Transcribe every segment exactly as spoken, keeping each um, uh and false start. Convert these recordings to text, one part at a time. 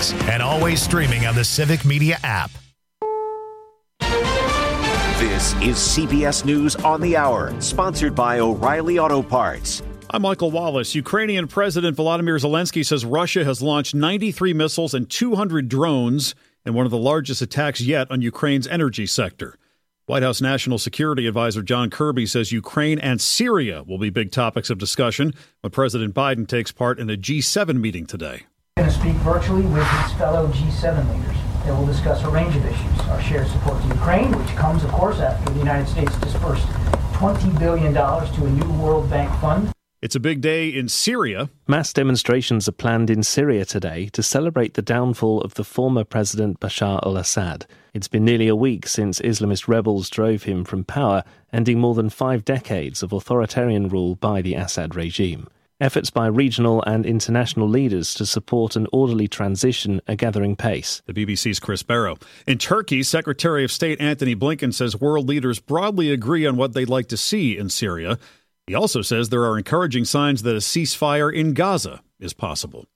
podcasts, and always streaming on the Civic Media app. This is C B S News on the Hour, sponsored by O'Reilly Auto Parts. I'm Michael Wallace. Ukrainian President Volodymyr Zelensky says Russia has launched ninety-three missiles and two hundred drones in one of the largest attacks yet on Ukraine's energy sector. White House National Security Advisor John Kirby says Ukraine and Syria will be big topics of discussion when President Biden takes part in a G seven meeting today. He's going to speak virtually with his fellow G seven leaders. They will discuss a range of issues. Our shared support to Ukraine, which comes, of course, after the United States dispersed twenty billion dollars to a new World Bank fund. It's a big day in Syria. Mass demonstrations are planned in Syria today to celebrate the downfall of the former President Bashar al-Assad. It's been nearly a week since Islamist rebels drove him from power, ending more than five decades of authoritarian rule by the Assad regime. Efforts by regional and international leaders to support an orderly transition are gathering pace. The B B C's Chris Barrow. In Turkey, Secretary of State Anthony Blinken says world leaders broadly agree on what they'd like to see in Syria. He also says there are encouraging signs that a ceasefire in Gaza is possible.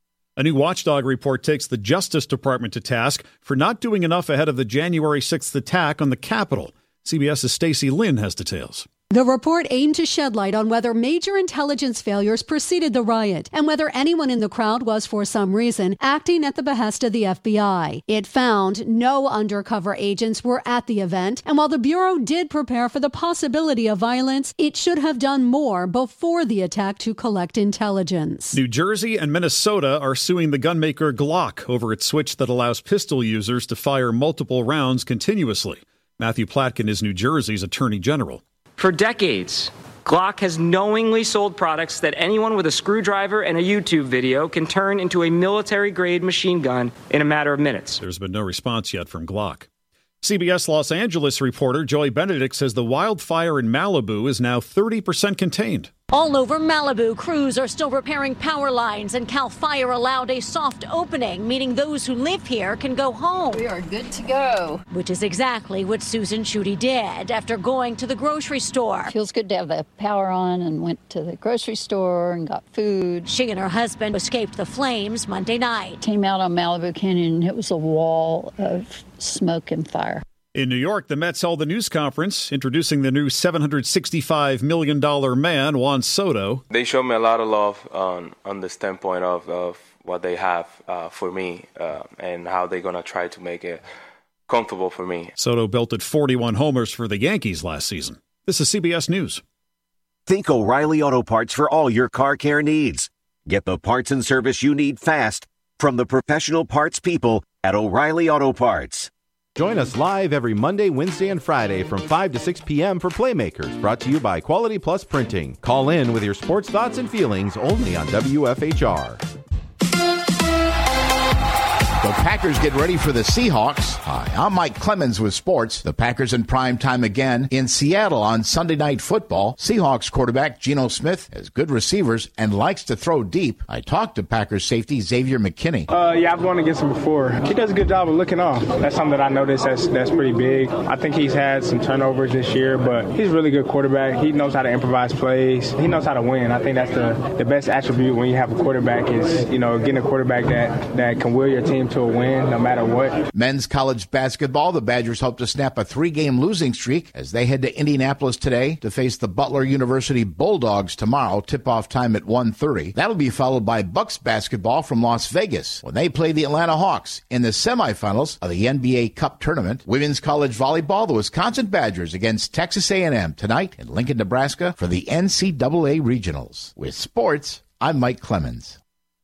A new watchdog report takes the Justice Department to task for not doing enough ahead of the January sixth attack on the Capitol. CBS's Stacey Lynn has details. The report aimed to shed light on whether major intelligence failures preceded the riot and whether anyone in the crowd was, for some reason, acting at the behest of the F B I. It found no undercover agents were at the event, and while the Bureau did prepare for the possibility of violence, it should have done more before the attack to collect intelligence. New Jersey and Minnesota are suing the gunmaker Glock over its switch that allows pistol users to fire multiple rounds continuously. Matthew Platkin is New Jersey's Attorney General. For decades, Glock has knowingly sold products that anyone with a screwdriver and a YouTube video can turn into a military-grade machine gun in a matter of minutes. There's been no response yet from Glock. C B S Los Angeles reporter Joy Benedict says the wildfire in Malibu is now thirty percent contained. All over Malibu, crews are still repairing power lines, and CAL FIRE allowed a soft opening, meaning those who live here can go home. We are good to go. Which is exactly what Susan Schutte did after going to the grocery store. Feels good to have the power on, and went to the grocery store and got food. She and her husband escaped the flames Monday night. Came out on Malibu Canyon, and it was a wall of smoke and fire. In New York, the Mets held a news conference introducing the new seven hundred sixty-five million dollars man, Juan Soto. They showed me a lot of love on, on the standpoint of, of what they have uh, for me uh, and how they're going to try to make it comfortable for me. Soto belted forty-one homers for the Yankees last season. This is C B S News. Think O'Reilly Auto Parts for all your car care needs. Get the parts and service you need fast from the professional parts people at O'Reilly Auto Parts. Join us live every Monday, Wednesday, and Friday from five to six p.m. for Playmakers, brought to you by Quality Plus Printing. Call in with your sports thoughts and feelings only on W F H R. The Packers get ready for the Seahawks. Hi, I'm Mike Clemens with sports. The Packers in prime time again in Seattle on Sunday Night Football. Seahawks quarterback Geno Smith has good receivers and likes to throw deep. I talked to Packers safety Xavier McKinney. Uh, yeah, I've gone against him before. He does a good job of looking off. That's something that I noticed that's, that's pretty big. I think he's had some turnovers this year, but he's a really good quarterback. He knows how to improvise plays. He knows how to win. I think that's the, the best attribute when you have a quarterback is, you know, getting a quarterback that, that can will your team to a win no matter what. Men's college basketball, the Badgers hope to snap a three-game losing streak as they head to Indianapolis today to face the Butler University Bulldogs tomorrow, tip-off time at one thirty. That'll be followed by Bucks basketball from Las Vegas when they play the Atlanta Hawks in the semifinals of the N B A Cup tournament. Women's college volleyball, the Wisconsin Badgers against Texas A and M tonight in Lincoln, Nebraska for the N C double A Regionals. With sports, I'm Mike Clemens.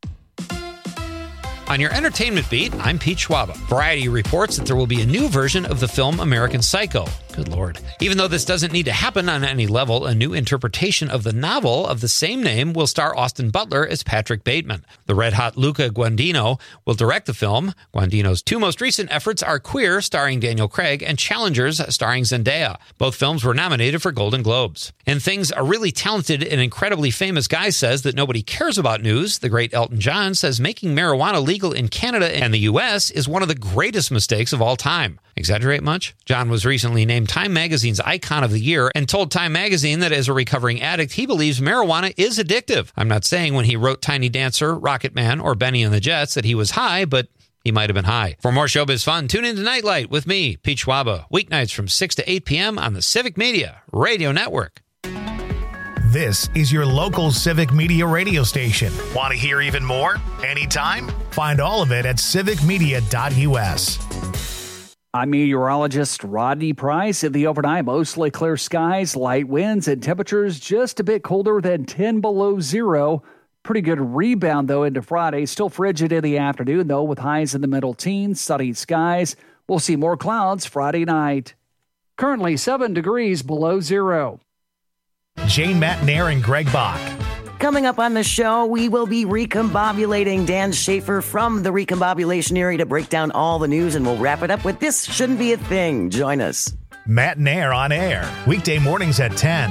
On your entertainment beat, I'm Pete Schwaba. Variety reports that there will be a new version of the film American Psycho. Good Lord. Even though this doesn't need to happen on any level, a new interpretation of the novel of the same name will star Austin Butler as Patrick Bateman. The red-hot Luca Guadagnino will direct the film. Guadagnino's two most recent efforts are Queer, starring Daniel Craig, and Challengers, starring Zendaya. Both films were nominated for Golden Globes. And things a really talented and incredibly famous guy says that nobody cares about news. The great Elton John says making marijuana legal in Canada and the U S is one of the greatest mistakes of all time. Exaggerate much? John was recently named named Time Magazine's Icon of the Year and told Time Magazine that as a recovering addict, he believes marijuana is addictive. I'm not saying when he wrote Tiny Dancer, Rocket Man, or Benny and the Jets that he was high, but he might have been high. For more showbiz fun, tune in to Nightlight with me, Pete Schwaba, weeknights from six to eight p.m. on the Civic Media Radio Network. This is your local Civic Media radio station. Want to hear even more? Anytime? Find all of it at civic media dot u s. I'm meteorologist Rodney Price. In the overnight, mostly clear skies, light winds, and temperatures just a bit colder than ten below zero. Pretty good rebound, though, into Friday. Still frigid in the afternoon, though, with highs in the middle teens, sunny skies. We'll see more clouds Friday night. Currently seven degrees below zero. Jane Matnair and Greg Bach. Coming up on the show, we will be recombobulating Dan Schaefer from the recombobulation area to break down all the news, and we'll wrap it up with This Shouldn't Be a Thing. Join us. Matnair on air, weekday mornings at ten.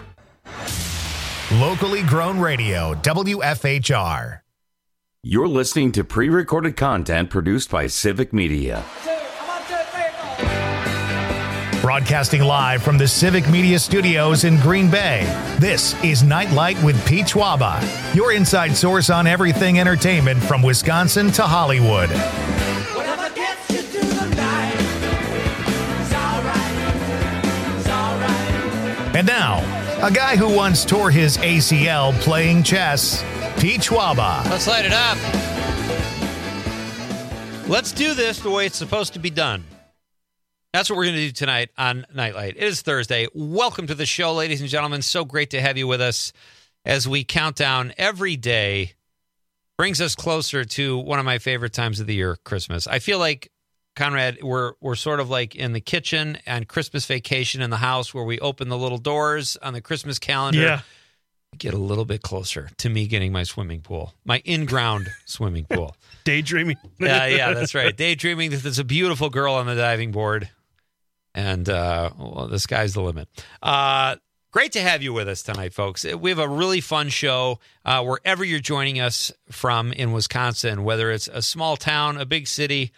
Locally grown radio, W F H R. You're listening to pre-recorded content produced by Civic Media. Broadcasting live from the Civic Media Studios in Green Bay, this is Nightlight with Pete Schwaba, your inside source on everything entertainment from Wisconsin to Hollywood. Whatever gets you through the night, it's all right, it's all right. And now, a guy who once tore his A C L playing chess, Pete Schwaba. Let's light it up. Let's do this the way it's supposed to be done. That's what we're going to do tonight on Nightlight. It is Thursday. Welcome to the show, ladies and gentlemen. So great to have you with us as we count down every day. Brings us closer to one of my favorite times of the year, Christmas. I feel like, Conrad, we're we're sort of like in the kitchen and Christmas vacation in the house where we open the little doors on the Christmas calendar. Yeah. Get a little bit closer to me getting my swimming pool, my in-ground swimming pool. Daydreaming. Yeah, yeah, that's right. Daydreaming that there's a beautiful girl on the diving board. And uh, well, the sky's the limit. Uh, great to have you with us tonight, folks. We have a really fun show uh, wherever you're joining us from in Wisconsin, whether it's a small town, a big city,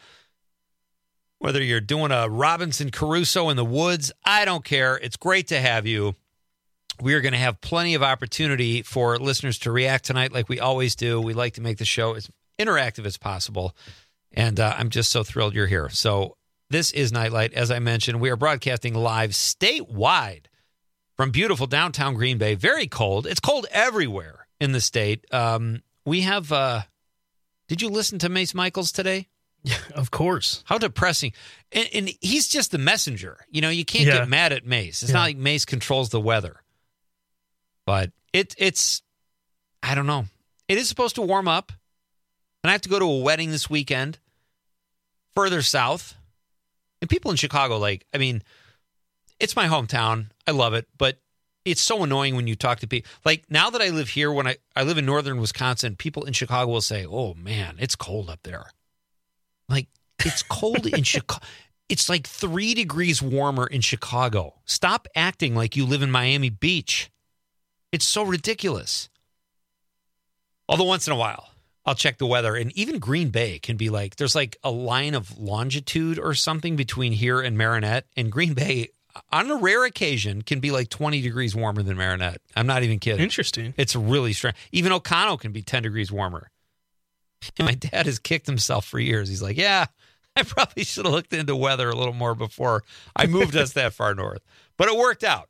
whether you're doing a Robinson Crusoe in the woods. I don't care. It's great to have you. We are going to have plenty of opportunity for listeners to react tonight like we always do. We like to make the show as interactive as possible. And uh, I'm just so thrilled you're here. So this is Nightlight. As I mentioned, we are broadcasting live statewide from beautiful downtown Green Bay. Very cold. It's cold everywhere in the state. Um, we have, uh, did you listen to Mace Michaels today? Yeah, of course. How depressing. And, and he's just the messenger. You know, you can't Yeah. get mad at Mace. It's Yeah. not like Mace controls the weather. But it, it's, I don't know. It is supposed to warm up. And I have to go to a wedding this weekend further south. And people in Chicago, like, I mean, it's my hometown. I love it. But it's so annoying when you talk to people. Like, now that I live here, when I, I live in northern Wisconsin, people in Chicago will say, oh, man, it's cold up there. Like, it's cold in Chicago. It's like three degrees warmer in Chicago. Stop acting like you live in Miami Beach. It's so ridiculous. Although once in a while, I'll check the weather. And even Green Bay can be like, there's like a line of longitude or something between here and Marinette. And Green Bay, on a rare occasion, can be like twenty degrees warmer than Marinette. I'm not even kidding. Interesting. It's really strange. Even O'Connell can be ten degrees warmer. And my dad has kicked himself for years. He's like, yeah, I probably should have looked into weather a little more before I moved us that far north. But it worked out.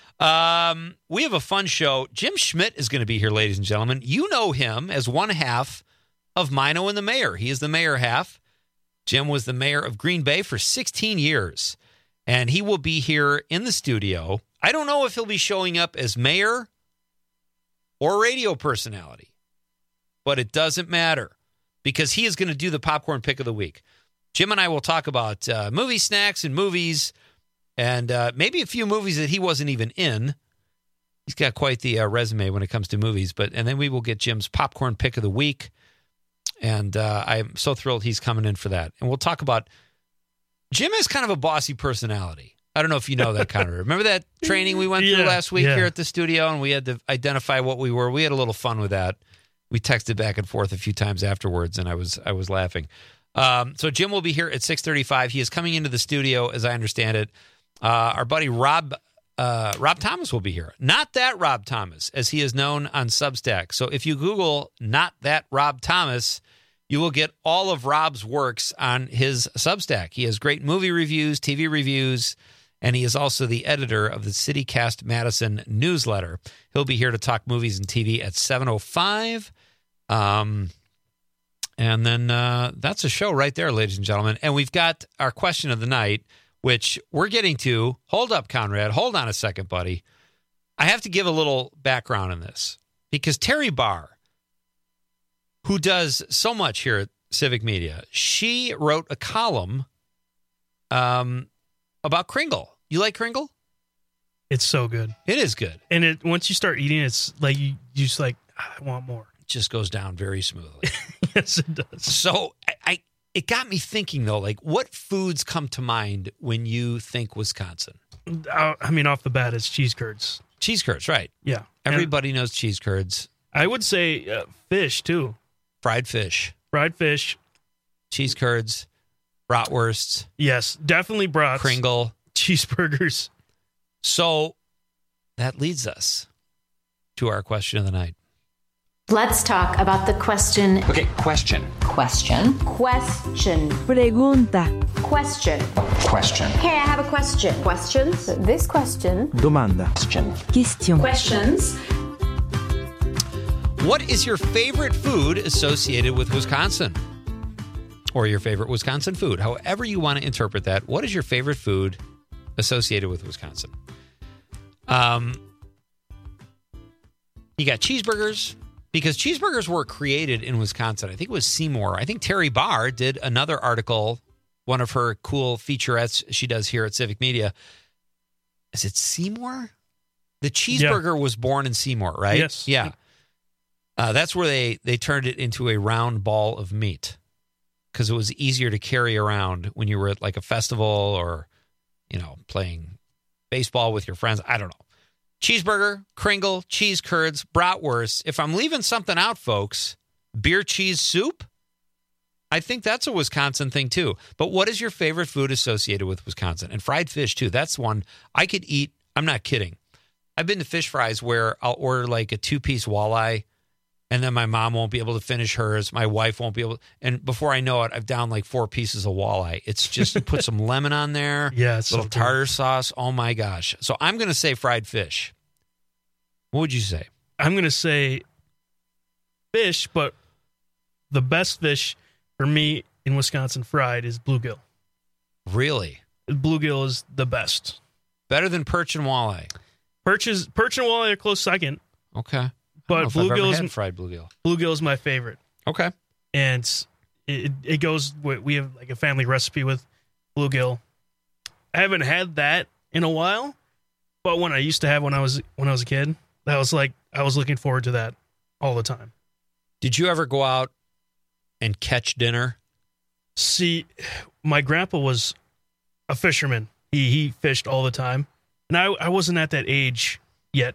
Um, we have a fun show. Jim Schmidt is going to be here, ladies and gentlemen. You know him as one half of Mino and the Mayor. He is the mayor half. Jim was the mayor of Green Bay for sixteen years, and he will be here in the studio. I don't know if he'll be showing up as mayor or radio personality, but it doesn't matter because he is going to do the popcorn pick of the week. Jim and I will talk about uh, movie snacks and movies, and uh, maybe a few movies that he wasn't even in. He's got quite the uh, resume when it comes to movies. But and then we will get Jim's popcorn pick of the week, and uh, I'm so thrilled he's coming in for that. And we'll talk about Jim has kind of a bossy personality. I don't know if you know that, Connor. Remember that training we went through Yeah, last week yeah. here at the studio, and we had to identify what we were. We had a little fun with that. We texted back and forth a few times afterwards, and I was I was laughing. Um, so Jim will be here at six thirty-five. He is coming into the studio, as I understand it, Uh, our buddy Rob uh, Rob Thomas will be here. Not that Rob Thomas, as he is known on Substack. So if you Google "Not That Rob Thomas," you will get all of Rob's works on his Substack. He has great movie reviews, T V reviews, and he is also the editor of the CityCast Madison newsletter. He'll be here to talk movies and T V at seven oh five. Um, and then uh, that's a show right there, ladies and gentlemen. And we've got our question of the night, which we're getting to. Hold up, Conrad. Hold on a second, buddy. I have to give a little background on this because Terry Barr, who does so much here at Civic Media, she wrote a column um, about Kringle. You like Kringle? It's so good. It is good. And it once you start eating, it's like you, you just like, "Ah, I want more. It just goes down very smoothly. Yes, it does. So I, I it got me thinking, though, like what foods come to mind when you think Wisconsin? Uh, I mean, off the bat, it's cheese curds. Cheese curds, right. Yeah. Everybody and knows cheese curds. I would say uh, fish, too. Fried fish. Fried fish. Cheese curds. Bratwursts. Yes, definitely brats. Kringle. Cheeseburgers. So that leads us to our question of the night. Let's talk about the question. Okay, question. Question. Question. Pregunta. Question. Question. Hey, I have a question. Questions? This question. Domanda. Question. Question. Questions. What is your favorite food associated with Wisconsin? Or your favorite Wisconsin food? However you want to interpret that. What is your favorite food associated with Wisconsin? Um, you got cheeseburgers, because cheeseburgers were created in Wisconsin. I think it was Seymour. I think Terry Barr did another article, one of her cool featurettes she does here at Civic Media. Is it Seymour? The cheeseburger yeah. was born in Seymour, right? Yes. Yeah. Uh, that's where they, they turned it into a round ball of meat because it was easier to carry around when you were at like a festival or, you know, playing baseball with your friends. I don't know. Cheeseburger, Kringle, cheese curds, bratwurst. If I'm leaving something out, folks, beer cheese soup, I think that's a Wisconsin thing too. But what is your favorite food associated with Wisconsin? And fried fish too. That's one I could eat. I'm not kidding. I've been to Fish Fries where I'll order like a two-piece walleye, and then my mom won't be able to finish hers. My wife won't be able to. And before I know it, I've downed like four pieces of walleye. It's just, you put some lemon on there. Yeah, it's little so tartar sauce. Oh, my gosh. So I'm going to say fried fish. What would you say? I'm going to say fish, but the best fish for me in Wisconsin fried is bluegill. Really? Bluegill is the best. Better than perch and walleye? Perch, is, perch and walleye are close second. Okay. But bluegill is is fried bluegill. Bluegill is my favorite. Okay, and it it goes. We have like a family recipe with bluegill. I haven't had that in a while, but when I used to have when I was when I was a kid, that was like I was looking forward to that all the time. Did you ever go out and catch dinner? See, my grandpa was a fisherman. He he fished all the time, and I I wasn't at that age yet.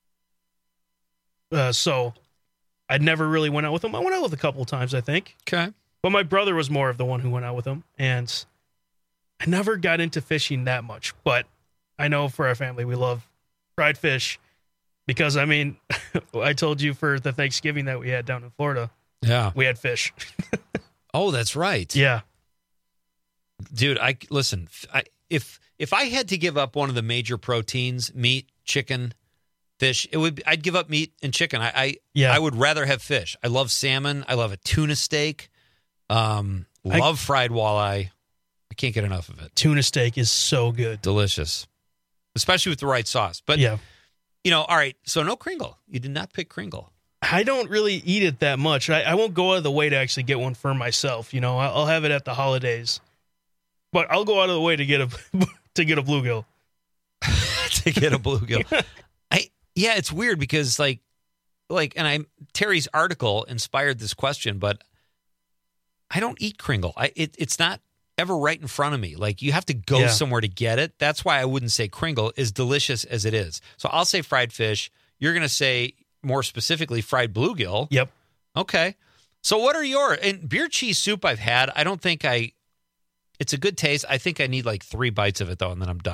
Uh, so I'd never really went out with him. I went out with a couple of times, I think. Okay. But my brother was more of the one who went out with him. And I never got into fishing that much. But I know for our family, we love fried fish. Because, I mean, I told you for the Thanksgiving that we had down in Florida. Yeah. We had fish. Oh, that's right. Yeah. Dude, I listen, I, if if I had to give up one of the major proteins, meat, chicken, fish, it would. I'd give up meat and chicken. I, I, yeah. I would rather have fish. I love salmon. I love a tuna steak. Um, love I, fried walleye. I can't get enough of it. Tuna steak is so good, delicious, especially with the right sauce. But yeah, you know, all right. So no Kringle. You did not pick Kringle. I don't really eat it that much. I, I won't go out of the way to actually get one for myself. You know, I'll have it at the holidays, but I'll go out of the way to get a to get a bluegill. to get a bluegill. I. Yeah, it's weird because like, like, and I Terry's article inspired this question, but I don't eat Kringle. I it, it's not ever right in front of me. Like you have to go yeah. somewhere to get it. That's why I wouldn't say Kringle, as delicious as it is. So I'll say fried fish. You're gonna say more specifically fried bluegill. Yep. Okay. So what are your and beer cheese soup? I've had. I don't think I. It's a good taste. I think I need like three bites of it though, and then I'm done.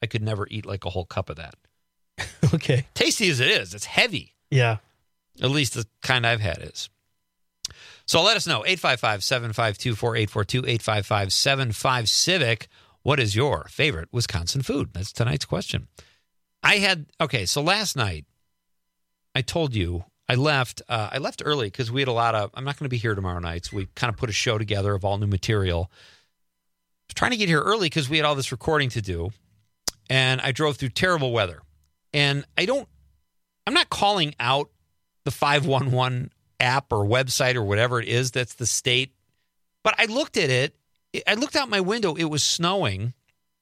I could never eat like a whole cup of that. Okay. Tasty as it is, it's heavy. Yeah. At least the kind I've had is. So let us know, eight five five, seven five two, four eight four two, eight five five, seven five, Civic. What is your favorite Wisconsin food? That's tonight's question. I had, okay, so last night, I told you, I left uh, I left early because we had a lot of, I'm not going to be here tomorrow night, so we kind of put a show together of all new material. I was trying to get here early because we had all this recording to do, and I drove through terrible weather. And I don't, I'm not calling out the five one one app or website or whatever it is that's the state, but I looked at it, I looked out my window, it was snowing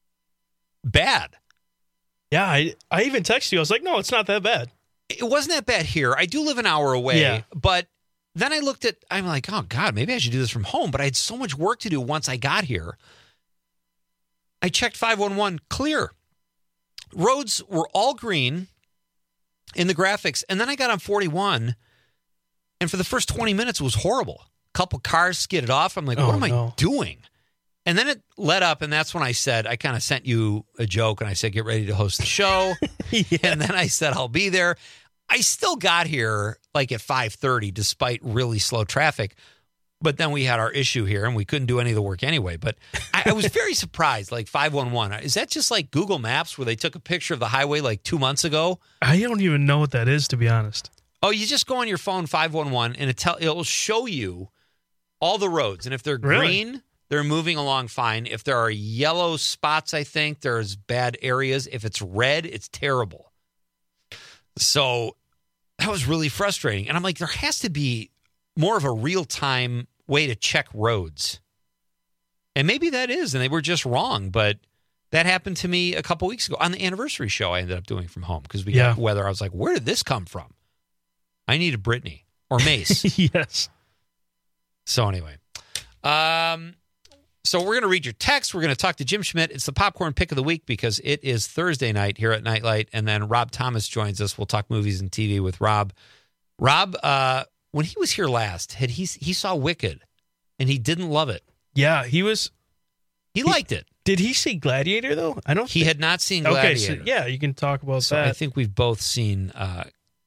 bad. Yeah, I, I even texted you. I was like, no, it's not that bad. It wasn't that bad here. I do live an hour away, Yeah. but then I looked at, I'm like, oh, God, maybe I should do this from home. But I had so much work to do once I got here. I checked five one one, clear. Roads were all green in the graphics. And then I got on forty-one, and for the first twenty minutes, it was horrible. A couple cars skidded off. I'm like, Oh, what am I no. doing? And then it let up, and that's when I said, I kind of sent you a joke, and I said, get ready to host the show. And then I said, I'll be there. I still got here like at five thirty, despite really slow traffic. But then we had our issue here, and we couldn't do any of the work anyway. But I, I was very surprised, like five one one. Is that just like Google Maps where they took a picture of the highway like two months ago? I don't even know what that is, to be honest. Oh, you just go on your phone, five one one, and it tell, it'll show you all the roads. And if they're Really? green, they're moving along fine. If there are yellow spots, I think there's bad areas. If it's red, it's terrible. So that was really frustrating. And I'm like, there has to be more of a real-time way to check roads. And maybe that is, and they were just wrong. But that happened to me a couple weeks ago on the anniversary show I ended up doing from home because we Yeah. got weather. I was like, where did this come from? I needed Brittany or Mace. Yes. So anyway, um, so we're going to read your text. We're going to talk to Jim Schmidt. It's the popcorn pick of the week because it is Thursday night here at Nightlight, and then Rob Thomas joins us. We'll talk movies and T V with Rob. Rob, uh, when he was here last, had he he saw Wicked, and he didn't love it. Yeah, he was. He, liked it. Did he see Gladiator though? I don't. He think- had not seen Okay, Gladiator. so yeah, you can talk about So that. I think we've both seen uh,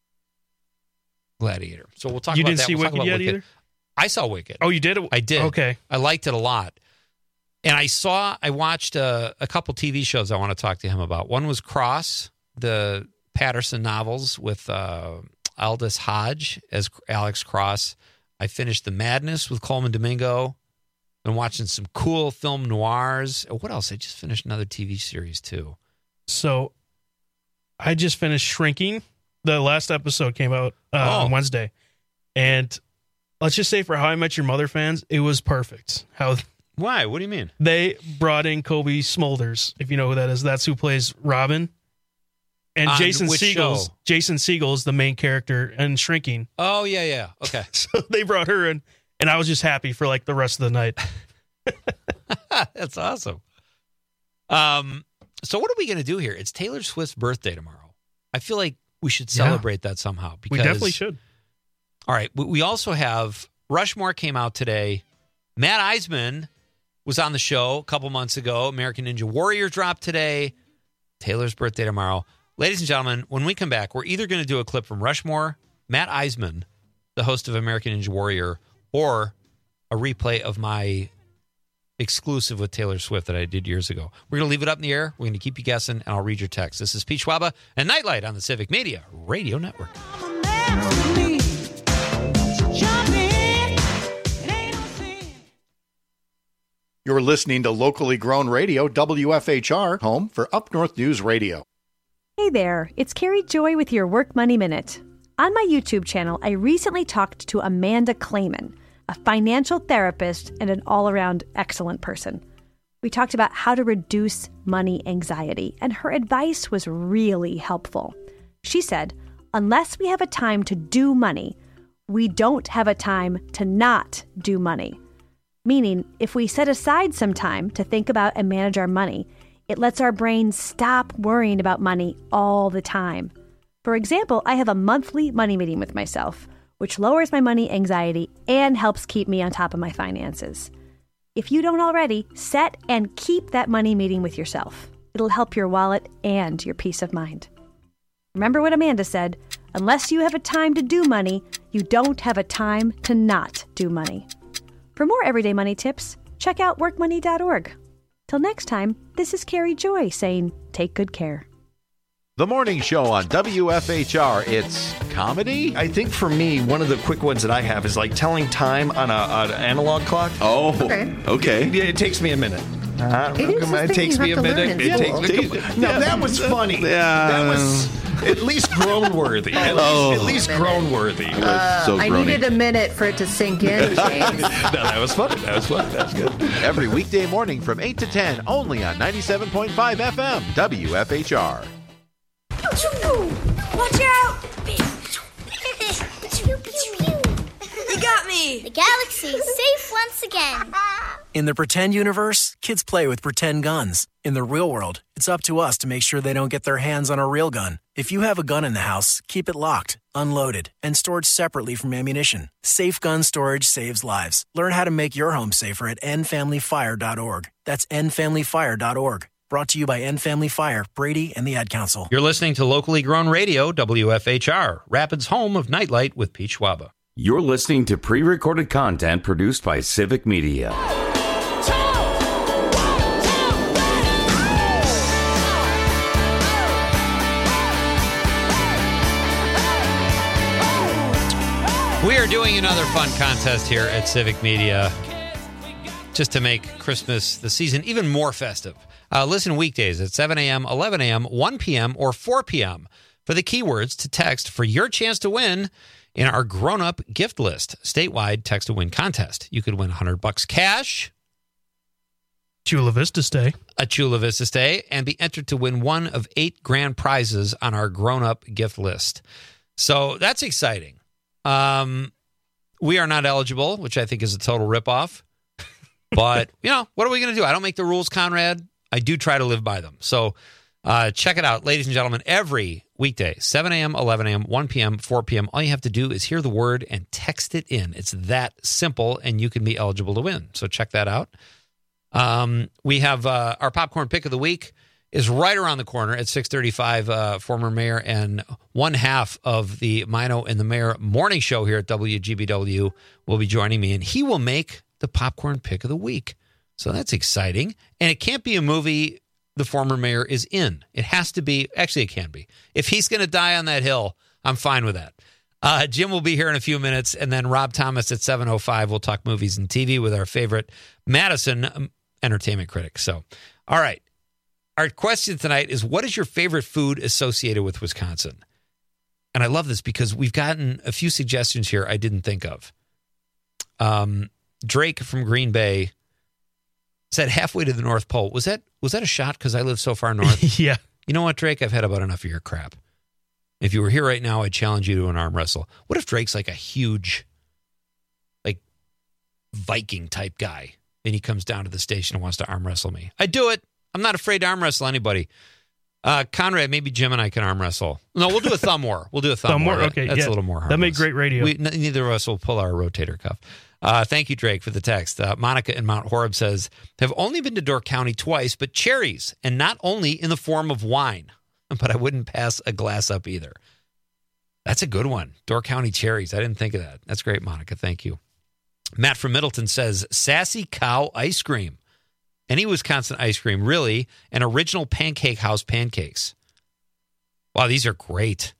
Gladiator. So we'll talk You about didn't that. see We'll talk Wicked about yet Wicked. either? I saw Wicked. Oh, you did? I did. Okay. I liked it a lot. And I saw, I watched a, a couple T V shows I want to talk to him about. One was Cross, the Patterson novels with uh, Aldous Hodge as Alex Cross. I finished The Madness with Coleman Domingo. Been watching some cool film noirs. What else? I just finished another T V series too. So, I just finished Shrinking. The last episode came out uh, Oh. on Wednesday, and let's just say for How I Met Your Mother fans, it was perfect. How Why? What do you mean? they brought in Kobe Smulders, if you know who that is. That's who plays Robin. And On Jason which Segel's show? Jason Segel's the main character in Shrinking. Oh, yeah, yeah. Okay. So they brought her in, and I was just happy for like the rest of the night. That's awesome. Um, so what are we going to do here? It's Taylor Swift's birthday tomorrow. I feel like we should Yeah. celebrate that somehow. Because, We definitely should. All right. We we also have Rushmore came out today. Matt Eisman was on the show a couple months ago. American Ninja Warrior dropped today. Taylor's birthday tomorrow. Ladies and gentlemen, when we come back, we're either going to do a clip from Rushmore, Matt Eisman, the host of American Ninja Warrior, or a replay of my exclusive with Taylor Swift that I did years ago. We're going to leave it up in the air. We're going to keep you guessing, and I'll read your text. This is Pete Schwaba and Nightlight on the Civic Media Radio Network. You're listening to locally grown radio, W F H R, home for Up North News Radio. Hey there, it's Carrie Joy with your Work Money Minute. On my YouTube channel, I recently talked to Amanda Clayman, a financial therapist and an all-around excellent person. We talked about how to reduce money anxiety, and her advice was really helpful. She said, unless we have a time to do money, we don't have a time to not do money. Meaning, if we set aside some time to think about and manage our money, it lets our brain stop worrying about money all the time. For example, I have a monthly money meeting with myself, which lowers my money anxiety and helps keep me on top of my finances. If you don't already, set and keep that money meeting with yourself. It'll help your wallet and your peace of mind. Remember what Amanda said, unless you have a time to do money, you don't have a time to not do money. For more everyday money tips, check out work money dot org. Till next time, this is Carrie Joy saying, take good care. The morning show on W F H R. It's comedy? I think for me, one of the quick ones that I have is like telling time on a, on an analog clock. Oh, okay. okay. It, it takes me a minute. Uh, It is a it thing takes you me a have to learn minute. in It takes school. me a couple- Now, that was funny. Yeah. That was at least groan-worthy. At Oh. least, at least groan-worthy. Uh, I needed a minute for it to sink in, James. No, that was funny. That was funny. That's good. Every weekday morning from eight to ten, only on ninety-seven point five F M, W F H R. Watch out! You got me! The galaxy's safe once again. In the pretend universe, kids play with pretend guns. In the real world, it's up to us to make sure they don't get their hands on a real gun. If you have a gun in the house, keep it locked, unloaded, and stored separately from ammunition. Safe gun storage saves lives. Learn how to make your home safer at end family fire dot org. That's end family fire dot org. Brought to you by End Family Fire, Brady, and the Ad Council. You're listening to locally grown radio, W F H R, Rapids' home of Nightlight with Pete Schwaba. You're listening to pre-recorded content produced by Civic Media. We are doing another fun contest here at Civic Media just to make Christmas, the season, even more festive. Uh, listen weekdays at seven a.m., eleven a.m., one p.m., or four p.m. for the keywords to text for your chance to win in our grown-up gift list, statewide text-to-win contest. You could win one hundred bucks cash, Chula Vista stay, a Chula Vista stay, and be entered to win one of eight grand prizes on our grown-up gift list. So that's exciting. Um, we are not eligible, which I think is a total ripoff. But, you know, what are we going to do? I don't make the rules, Conrad. I do try to live by them. So uh, check it out, ladies and gentlemen, every weekday, seven a.m., eleven a.m., one p.m., four p.m. All you have to do is hear the word and text it in. It's that simple, and you can be eligible to win. So check that out. Um, we have uh, our popcorn pick of the week is right around the corner at six thirty-five. Uh, former mayor and one half of the Mino and the Mayor morning show here at W G B W will be joining me, and he will make the popcorn pick of the week. So that's exciting. And it can't be a movie the former mayor is in. It has to be, actually it can be. If he's going to die on that hill, I'm fine with that. Uh, Jim will be here in a few minutes, and then Rob Thomas at seven oh five will talk movies and T V with our favorite Madison um, entertainment critic. So, all right. Our question tonight is, what is your favorite food associated with Wisconsin? And I love this because we've gotten a few suggestions here I didn't think of. Um, Drake from Green Bay said halfway to the North Pole. Was that was that a shot because I live so far north? Yeah. You know what, Drake? I've had about enough of your crap. If you were here right now, I'd challenge you to an arm wrestle. What if Drake's like a huge, like, Viking type guy, and he comes down to the station and wants to arm wrestle me? I'd do it. I'm not afraid to arm wrestle anybody. Uh, Conrad, maybe Jim and I can arm wrestle. No, we'll do a thumb war. We'll do a thumb, Thumb war? war. Okay, That's yeah. a little more harmless. That'd make great radio. We, n- neither of us will pull our rotator cuff. Uh, thank you, Drake, for the text. Uh, Monica in Mount Horeb says, have only been to Door County twice, but cherries, and not only in the form of wine. But I wouldn't pass a glass up either. That's a good one. Door County cherries. I didn't think of that. That's great, Monica. Thank you. Matt from Middleton says, Sassy Cow ice cream. Any Wisconsin ice cream, really, and original Pancake House pancakes. Wow, these are great.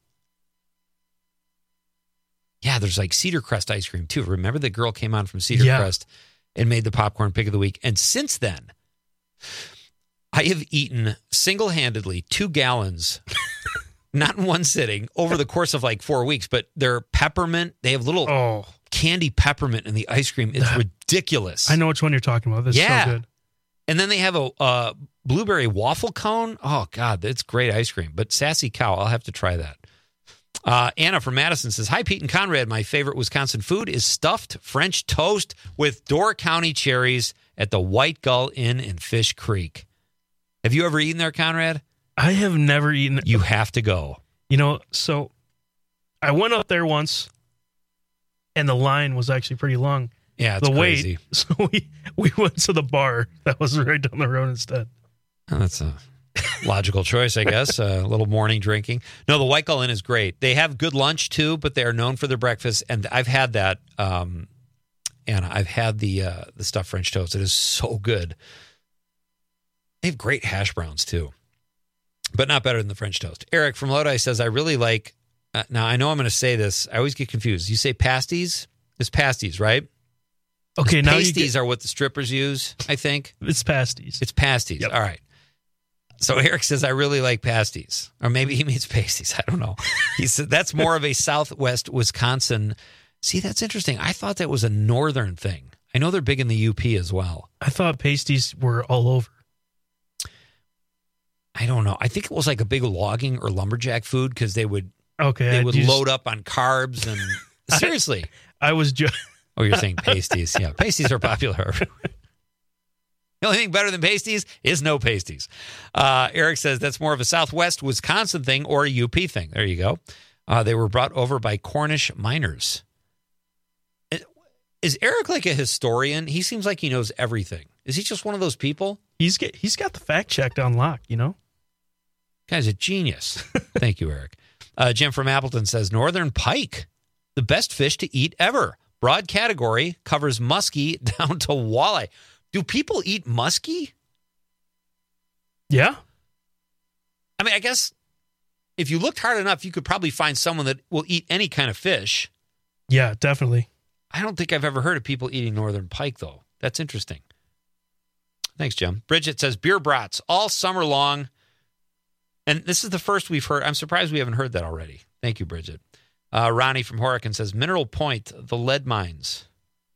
Yeah, there's like Cedar Crest ice cream, too. Remember the girl came on from Cedar Yeah. Crest and made the popcorn pick of the week. And since then, I have eaten single-handedly two gallons, not in one sitting, over the course of like four weeks. But they're peppermint. They have little Oh. candy peppermint in the ice cream. It's ridiculous. I know which one you're talking about. This Yeah. is so good. And then they have a uh, blueberry waffle cone. Oh, God, that's great ice cream. But Sassy Cow, I'll have to try that. Uh, Anna from Madison says, hi, Pete and Conrad. My favorite Wisconsin food is stuffed French toast with Door County cherries at the White Gull Inn in Fish Creek. Have you ever eaten there, Conrad? I have never eaten. You have to go. You know, so I went up there once, and the line was actually pretty long. Yeah, it's the crazy. wait. So we, we went to the bar that was right down the road instead. Oh, that's a Logical choice, I guess. Uh, a little morning drinking. No, the White Gull Inn is great. They have good lunch, too, but they are known for their breakfast. And I've had that, um, Anna. I've had the uh, the stuffed French toast. It is so good. They have great hash browns, too, but not better than the French toast. Eric from Lodi says, I really like, uh, now I know I'm going to say this. I always get confused. You say pasties? It's pasties, right? Okay, now you pasties get- are what the strippers use, I think. It's pasties. It's pasties. Yep. All right. So Eric says, I really like pasties. Or maybe he means pasties. I don't know. He said that's more of a Southwest Wisconsin. See, that's interesting. I thought that was a northern thing. I know they're big in the U P as well. I thought pasties were all over. I don't know. I think it was like a big logging or lumberjack food because they would Okay, they I would just- load up on carbs and seriously. I was just. Oh, you're saying pasties. Yeah, pasties are popular. The only thing better than pasties is no pasties. Uh, Eric says that's more of a Southwest Wisconsin thing or a U P thing. There you go. Uh, they were brought over by Cornish miners. Is Eric like a historian? He seems like he knows everything. Is he just one of those people? He's get, he's got the fact checked on lock, you know? Guy's a genius. Thank you, Eric. Uh, Jim from Appleton says Northern Pike, the best fish to eat ever. Broad category, covers muskie down to walleye. Do people eat muskie? Yeah. I mean, I guess if you looked hard enough, you could probably find someone that will eat any kind of fish. Yeah, definitely. I don't think I've ever heard of people eating Northern Pike, though. That's interesting. Thanks, Jim. Bridget says beer brats all summer long. And this is the first we've heard. I'm surprised we haven't heard that already. Thank you, Bridget. Uh, Ronnie from Horicon says Mineral Point, the lead mines.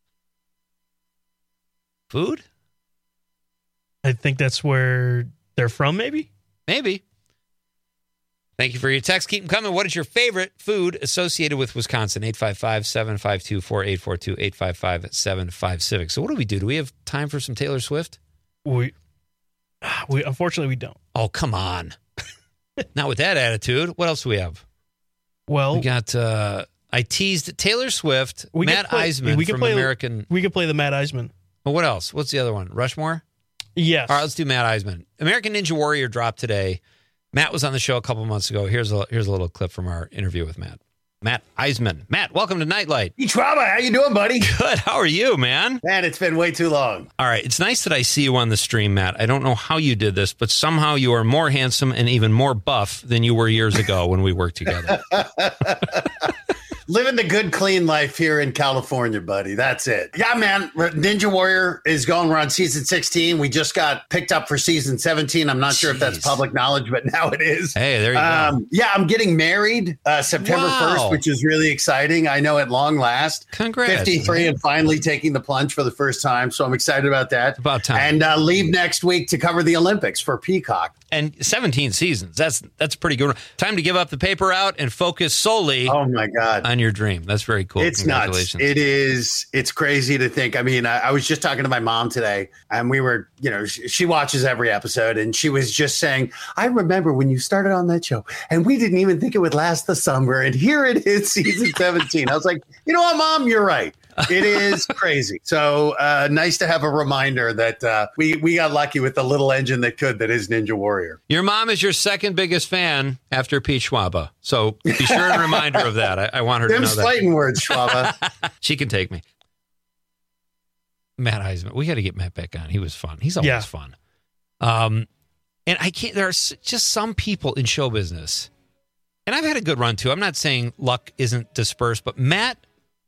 Food? I think that's where they're from, maybe? Maybe. Thank you for your text. Keep them coming. What is your favorite food associated with Wisconsin? eight five five, seven five two, four eight four two, eight five five, seven five Civic. So what do we do? Do we have time for some Taylor Swift? We, we Unfortunately, we don't. Oh, come on. Not with that attitude. What else do we have? Well, we got, uh, I teased Taylor Swift, we Matt could play, Eisman we could from play, American. We could play the Matt Eisman. Well, what else? What's the other one? Rushmore? Yes. All right, let's do Matt Eisman. American Ninja Warrior dropped today. Matt was on the show a couple months ago. Here's a here's a little clip from our interview with Matt. Matt Eisman. Matt, welcome to Nightlight. Hey, Trauma, how you doing, buddy? Good. How are you, man? Man, it's been way too long. All right. It's nice that I see you on the stream, Matt. I don't know how you did this, but somehow you are more handsome and even more buff than you were years ago when we worked together. Living the good, clean life here in California, buddy. That's it. Yeah, man. Ninja Warrior is going. We're on season sixteen. We just got picked up for season seventeen. I'm not Jeez. sure if that's public knowledge, but now it is. Hey, there you um, go. Yeah, I'm getting married uh, September Wow. first, which is really exciting. I know at long last. Congrats. fifty-three and finally taking the plunge for the first time. So I'm excited about that. It's about time. And uh, leave next week to cover the Olympics for Peacock. And seventeen seasons. That's that's pretty good. Time to give up the paper out and focus solely oh my God. on your dream. That's very cool. It's nuts. It is. It's crazy to think. I mean, I, I was just talking to my mom today, and we were, you know, she, she watches every episode, and she was just saying, I remember when you started on that show, and we didn't even think it would last the summer, and here it is, season seventeen. I was like, you know what, Mom, you're right. It is crazy. So uh, nice to have a reminder that uh, we, we got lucky with the little engine that could, that is Ninja Warrior. Your mom is your second biggest fan after Pete Schwaba. So be sure and remind her of that. I, I want her Them to know that. fighting words, Schwaba. She can take me. Matt Eisman. We got to get Matt back on. He was fun. He's always Yeah. fun. Um, and I can't, there are s- just some people in show business, and I've had a good run too. I'm not saying luck isn't dispersed, but Matt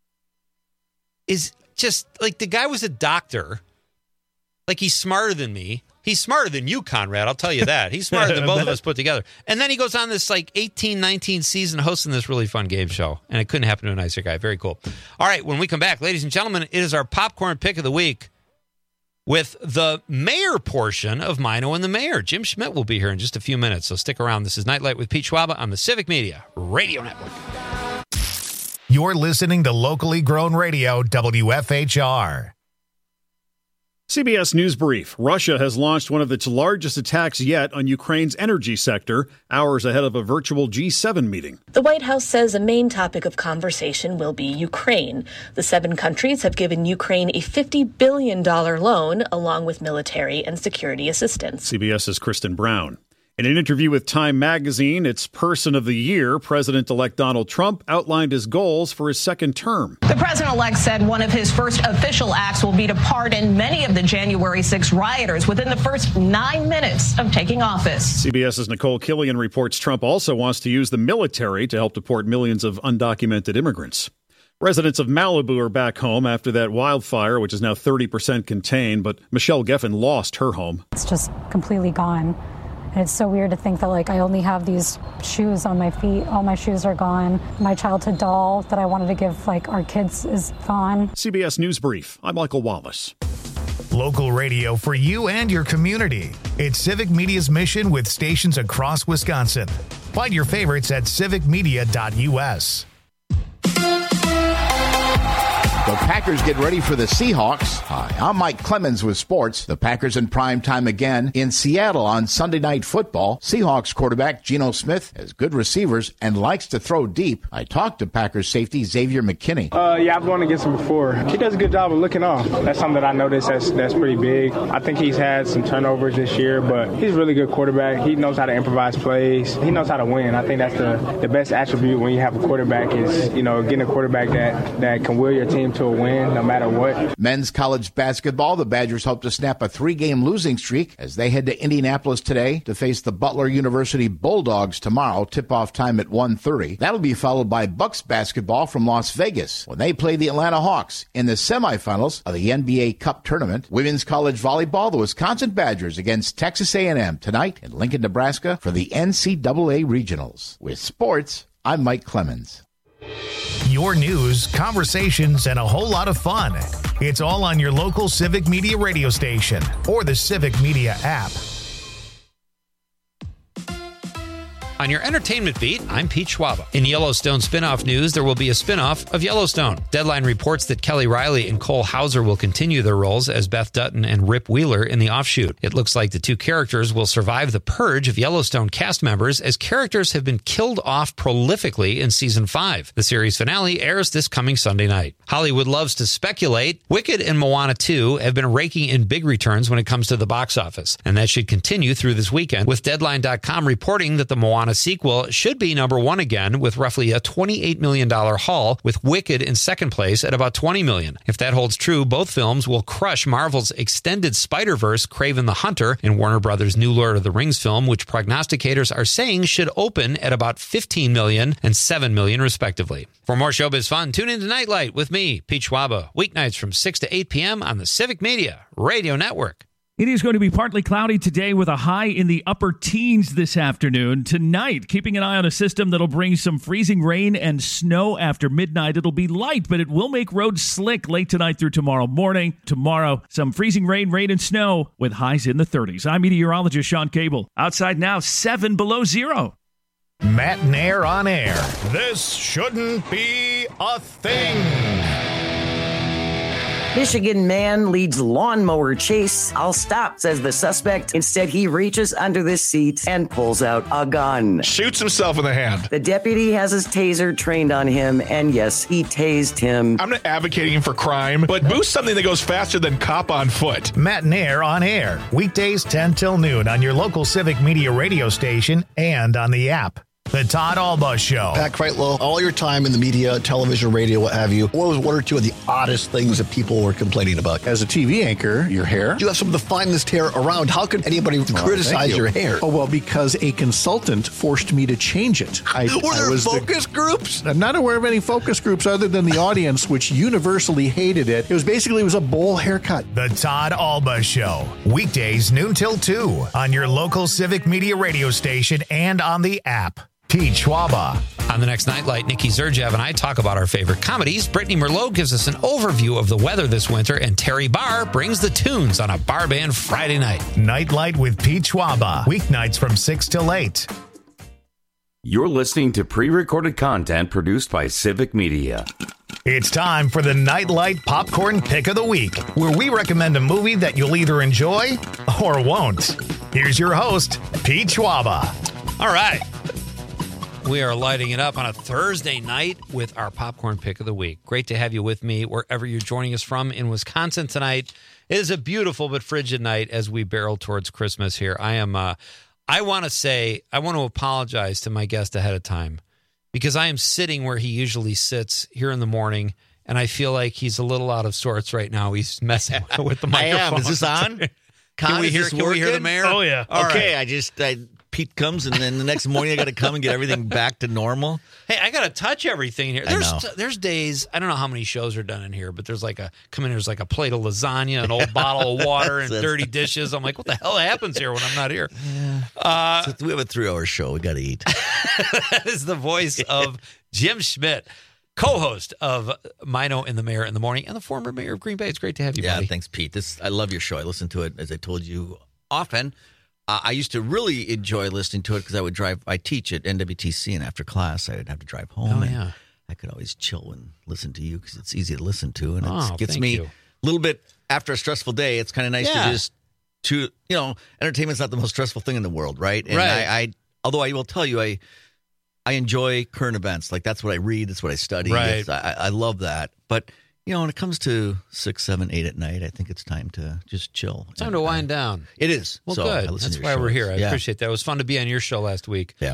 is just like, the guy was a doctor. Like, he's smarter than me. He's smarter than you, Conrad. I'll tell you that. He's smarter than both of us put together. And then he goes on this like eighteen, nineteen season hosting this really fun game show. And it couldn't happen to a nicer guy. Very cool. All right. When we come back, ladies and gentlemen, it is our popcorn pick of the week with the mayor portion of Mino and the Mayor. Jim Schmidt will be here in just a few minutes. So stick around. This is Nightlight with Pete Schwaba on the Civic Media Radio Network. You're listening to locally grown radio, W F H R. C B S News Brief. Russia has launched one of its largest attacks yet on Ukraine's energy sector, hours ahead of a virtual G seven meeting. The White House says a main topic of conversation will be Ukraine. The seven countries have given Ukraine a fifty billion dollars loan, along with military and security assistance. CBS's Kristen Brown. In an interview with Time magazine, its Person of the Year, President-elect Donald Trump outlined his goals for his second term. The president-elect said one of his first official acts will be to pardon many of the January sixth rioters within the first nine minutes of taking office. CBS's Nicole Killian reports Trump also wants to use the military to help deport millions of undocumented immigrants. Residents of Malibu are back home after that wildfire, which is now thirty percent contained, but Michelle Geffen lost her home. It's just completely gone. And it's so weird to think that, like, I only have these shoes on my feet. All my shoes are gone. My childhood doll that I wanted to give, like, our kids is gone. C B S News Brief. I'm Michael Wallace. Local radio for you and your community. It's Civic Media's mission with stations across Wisconsin. Find your favorites at civic media dot u s. The Packers get ready for the Seahawks. Hi, I'm Mike Clemens with sports. The Packers in prime time again in Seattle on Sunday Night Football. Seahawks quarterback Geno Smith has good receivers and likes to throw deep. I talked to Packers safety Xavier McKinney. Uh, yeah, I've gone against him before. He does a good job of looking off. That's something that I noticed that's, that's pretty big. I think he's had some turnovers this year, but he's a really good quarterback. He knows how to improvise plays. He knows how to win. I think that's the, the best attribute when you have a quarterback is, you know, getting a quarterback that, that can will your team to a win no matter what. Men's college basketball, the Badgers hope to snap a three-game losing streak as they head to Indianapolis today to face the Butler University Bulldogs tomorrow, tip-off time at one thirty. That'll be followed by Bucks basketball from Las Vegas when they play the Atlanta Hawks in the semifinals of the N B A Cup tournament. Women's college volleyball, the Wisconsin Badgers against Texas A and M tonight in Lincoln, Nebraska for the N C double A Regionals. With sports, I'm Mike Clemens. Your news, conversations, and a whole lot of fun. It's all on your local Civic Media radio station or the Civic Media app. On your entertainment beat, I'm Pete Schwaba. In Yellowstone spinoff news, there will be a spinoff of Yellowstone. Deadline reports that Kelly Riley and Cole Hauser will continue their roles as Beth Dutton and Rip Wheeler in the offshoot. It looks like the two characters will survive the purge of Yellowstone cast members as characters have been killed off prolifically in season five. The series finale airs this coming Sunday night. Hollywood loves to speculate. Wicked and Moana two have been raking in big returns when it comes to the box office, and that should continue through this weekend, with Deadline dot com reporting that the Moana sequel should be number one again with roughly a twenty-eight million dollars haul, with Wicked in second place at about twenty million dollars. If that holds true, both films will crush Marvel's extended Spider-Verse Kraven the Hunter and Warner Brothers' new Lord of the Rings film, which prognosticators are saying should open at about fifteen million dollars and seven million dollars respectively. For more showbiz fun, tune into Nightlight with me, Pete Schwaba, weeknights from six to eight p.m. on the Civic Media Radio Network. It is going to be partly cloudy today with a high in the upper teens this afternoon. Tonight, keeping an eye on a system that'll bring some freezing rain and snow after midnight. It'll be light, but it will make roads slick late tonight through tomorrow morning. Tomorrow, some freezing rain, rain, and snow with highs in the thirties. I'm meteorologist Sean Cable. Outside now, seven below zero. Matt Nair on air. This shouldn't be a thing. Michigan man leads lawnmower chase. I'll stop, says the suspect. Instead, he reaches under the seat and pulls out a gun. Shoots himself in the hand. The deputy has his taser trained on him, and yes, he tased him. I'm not advocating for crime, but boost something that goes faster than cop on foot. Matt Nair on air. Weekdays ten till noon on your local Civic Media radio station and on the app. The Todd Alba Show. Pat Kreitlow, all your time in the media, television, radio, what have you, what was one or two of the oddest things that people were complaining about? As a T V anchor, your hair. You have some of the finest hair around. How could anybody well, criticize you. your hair? Oh, well, because a consultant forced me to change it. I, were there I was focus the, groups? I'm not aware of any focus groups other than the audience, which universally hated it. It was basically, it was a bowl haircut. The Todd Alba Show. Weekdays, noon till two on your local Civic Media radio station and on the app. Pete Schwaba. On the next Nightlight, Nikki Zerjev and I talk about our favorite comedies. Brittany Merlot gives us an overview of the weather this winter, and Terry Barr brings the tunes on a bar band Friday night. Nightlight with Pete Schwaba. Weeknights from six till eight. You're listening to pre-recorded content produced by Civic Media. It's time for the Nightlight Popcorn Pick of the Week, where we recommend a movie that you'll either enjoy or won't. Here's your host, Pete Schwaba. All right. We are lighting it up on a Thursday night with our popcorn pick of the week. Great to have you with me wherever you're joining us from in Wisconsin tonight. It is a beautiful but frigid night as we barrel towards Christmas here. I am uh, I want to say, I want to apologize to my guest ahead of time because I am sitting where he usually sits here in the morning, and I feel like he's a little out of sorts right now. He's messing with the I microphone. am. Is this on? Can Con, we is hear? this Can we hear the working? mayor? Oh, yeah. All okay, right. I just I, Pete comes, and then the next morning I got to come and get everything back to normal. Hey, I got to touch everything here. I There's know. there's days, I don't know how many shows are done in here, but there's like a, come in, there's like a plate of lasagna, an old bottle of water, and That's- dirty dishes. I'm like, what the hell happens here when I'm not here? Yeah. Uh, So we have a three-hour show. We got to eat. that is the voice of Jim Schmidt, co-host of Mino and the Mayor in the Morning, and the former mayor of Green Bay. It's great to have you, Yeah, buddy. thanks, Pete. This I love your show. I listen to it, as I told you, often. Uh, I used to really enjoy listening to it because I would drive. I teach at N W T C, and after class, I would have to drive home. Oh, and yeah. I could always chill and listen to you because it's easy to listen to, and Oh, it gets thank me you. a little bit after a stressful day. It's kind of nice Yeah. to just to you know, entertainment's not the most stressful thing in the world, right? And Right. I, I although I will tell you, I I enjoy current events. Like that's what I read. That's what I study. Right. It's- I, I love that, but. You know, when it comes to six, seven, eight at night, I think it's time to just chill. Time And, to uh, wind down. It is. Well, So I good. listen That's to why your we're shows. here. I Yeah. appreciate that. It was fun to be on your show last week. Yeah.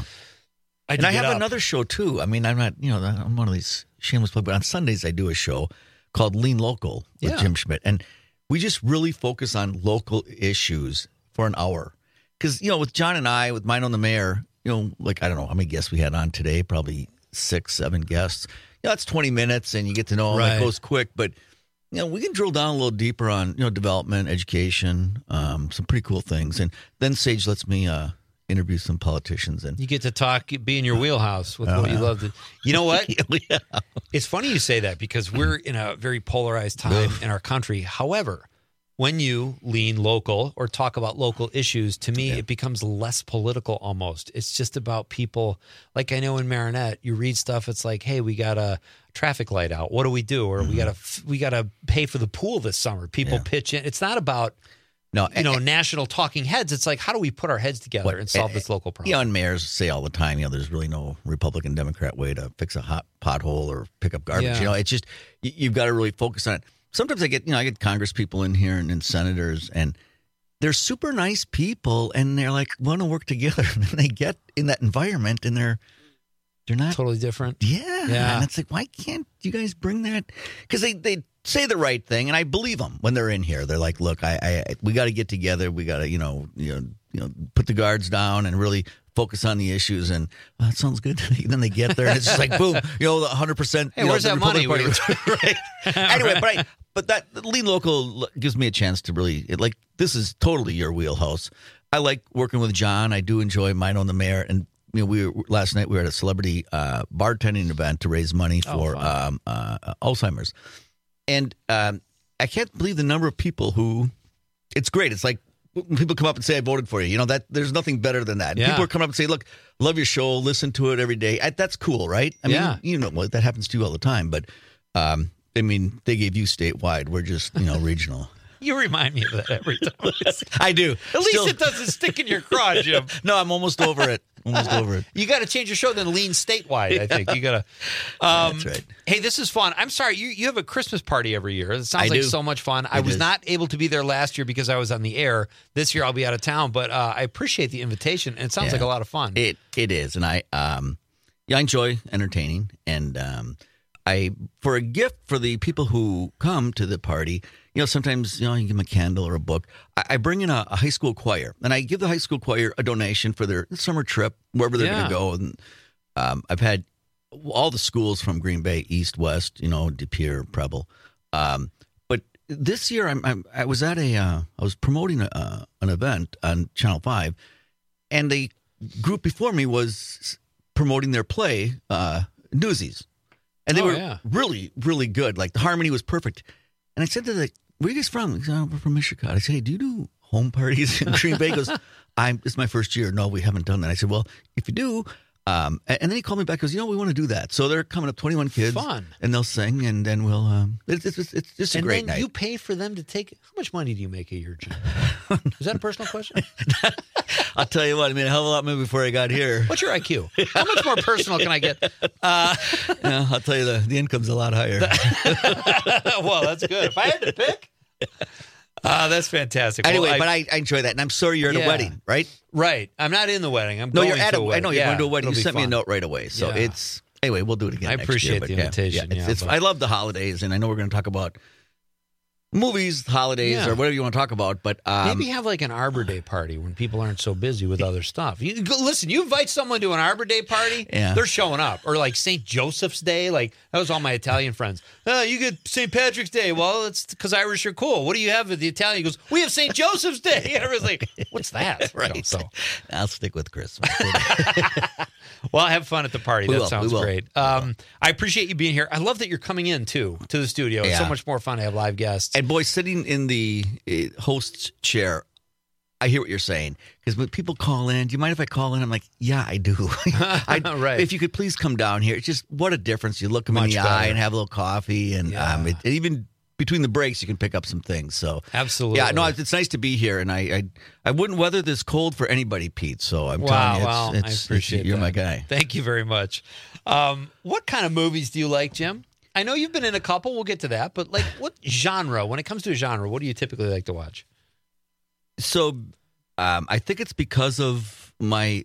I and did I get have up. another show too. I mean, I'm not, you know, I'm one of these shameless plug, but on Sundays I do a show called Lean Local with Yeah. Jim Schmidt, and we just really focus on local issues for an hour. Because you know, with John and I, with Mine on the Mayor, you know, like I don't know how many guests we had on today, probably six, seven guests. You know, that's twenty minutes, and you get to know them. Right. It goes quick, but. You know, we can drill down a little deeper on, you know, development, education, um, some pretty cool things. And then Sage lets me uh, interview some politicians. And You get to talk, be in your wheelhouse with Oh, what you yeah. love to. You know what? Yeah. It's funny you say that because we're in a very polarized time in our country. However, when you lean local or talk about local issues, to me, it becomes less political almost. It's just about people. Like I know in Marinette, you read stuff. It's like, hey, we got a traffic light out. What do we do? Or we got to we got to pay for the pool this summer. People Yeah. pitch in. It's not about no, you know national talking heads. It's like, how do we put our heads together What- and solve this local problem? You know, and mayors say all the time, you know, there's really no Republican, Democrat way to fix a hot pothole or pick up garbage. Yeah. You know, it's just, you, you've got to really focus on it. Sometimes I get, you know, I get Congress people in here and, and senators, and they're super nice people, and they're like, want to work together. And then they get in that environment, and they're, they're not totally different. Yeah. Yeah. And it's like, why can't you guys bring that? Because they, they say the right thing, and I believe them when they're in here. They're like, look, I, I we got to get together. We got to, you know, you know, you know, put the guards down and really focus on the issues. And well, that sounds good. Then they get there, and it's just like, boom, you know, the one hundred percent. Hey, you know, where's the that money? Republican Party. Right. Anyway, but I, but that lean local gives me a chance to really, it, like, this is totally your wheelhouse. I like working with John. I do enjoy Mine on the Mayor, and you know, we were, last night we were at a celebrity uh, bartending event to raise money Oh, for fun. um, uh, Alzheimer's, and um, I can't believe the number of people who. It's great. It's like when people come up and say, "I voted for you." You know that there's nothing better than that. Yeah. People are coming up and say, "Look, love your show. Listen to it every day." I, that's cool, right? I Yeah. mean, you know, well, that happens to you all the time. But um, I mean, they gave you statewide. We're just, you know, regional. You remind me of that every time. I do. At least it doesn't stick in your craw, Jim. No, I'm almost over it. Almost over it. You got to change your show, then lean statewide. I think you got to. Um, That's right. Hey, this is fun. I'm sorry, you you have a Christmas party every year. It sounds I like do. so much fun. I It was is. not able to be there last year because I was on the air. This year I'll be out of town, but uh, I appreciate the invitation. And it sounds Yeah. like a lot of fun. It it is, and I um yeah I enjoy entertaining, and um I for a gift for the people who come to the party. You know, sometimes, you know, you give them a candle or a book. I, I bring in a, a high school choir, and I give the high school choir a donation for their summer trip, wherever they're Yeah. going to go. And um, I've had all the schools from Green Bay, East, West, you know, De Pere, Preble. Um, but this year, I'm, I'm, I was at a, uh, I was promoting a, uh, an event on Channel five, and the group before me was promoting their play, uh, Newsies. And they Oh, were yeah. really, really good. Like, the harmony was perfect. And I said to the, where are you guys from? He said, oh, we're from Michigan. I said, hey, do you do home parties in Green Bay? He goes, I'm, it's my first year. No, we haven't done that. I said, well, if you do, um, and, and then he called me back, goes, you know, we want to do that. So they're coming up, twenty-one kids. Fun. And they'll sing, and then we'll, um, it's, it's, it's, it's just a and great then night. you pay for them to take. How much money do you make a year, Jim? Is that a personal question? I'll tell you what, I made a hell of a lot more before I got here. What's your I Q? How much more personal can I get? Uh, Yeah, I'll tell you, the, the income's a lot higher. well, that's good. If I had to pick. Uh, that's fantastic. Anyway, Well, I- but I, I enjoy that, and I'm sorry you're at Yeah. a wedding, right? Right. I'm not in the wedding. I'm No, going you're at to a. a I wedding. know you're Yeah, going to a wedding. it'll You be sent me a fun. note right away, so Yeah. it's anyway. We'll do it again. I next appreciate year, the but yeah, invitation, Yeah, it's, yeah, it's, but- I love the holidays, and I know we're going to talk about movies, holidays, Yeah. or whatever you want to talk about. But um, Maybe have like an Arbor Day party when people aren't so busy with other stuff. You go, listen, you invite someone to an Arbor Day party, Yeah. they're showing up. Or like Saint Joseph's Day, like that was all my Italian friends. Oh, you get Saint Patrick's Day. Well, it's because Irish are cool. What do you have with the Italian? He goes, we have Saint Joseph's Day. And everyone's like, what's that? Right. You know, so I'll stick with Christmas. well, have fun at the party. We that will, sounds we will. great. Um, I appreciate you being here. I love that you're coming in too to the studio. It's so Yeah. much more fun to have live guests. And boy, sitting in the uh, host's chair, I hear what you're saying. Because when people call in, do you mind if I call in? I'm like, yeah, I do. I, Right. If you could please come down here. It's just what a difference. You look them in Much the better. eye and have a little coffee. And um, it, even between the breaks, you can pick up some things. So Absolutely. Yeah, no, it's nice to be here. And I I, I wouldn't weather this cold for anybody, Pete. So I'm Wow, telling you, wow, it's, I it's, appreciate you're that. my guy. Thank you very much. Um, what kind of movies do you like, Jim? I know you've been in a couple. We'll get to that. But like, what genre? When it comes to a genre, what do you typically like to watch? So um, I think it's because of my,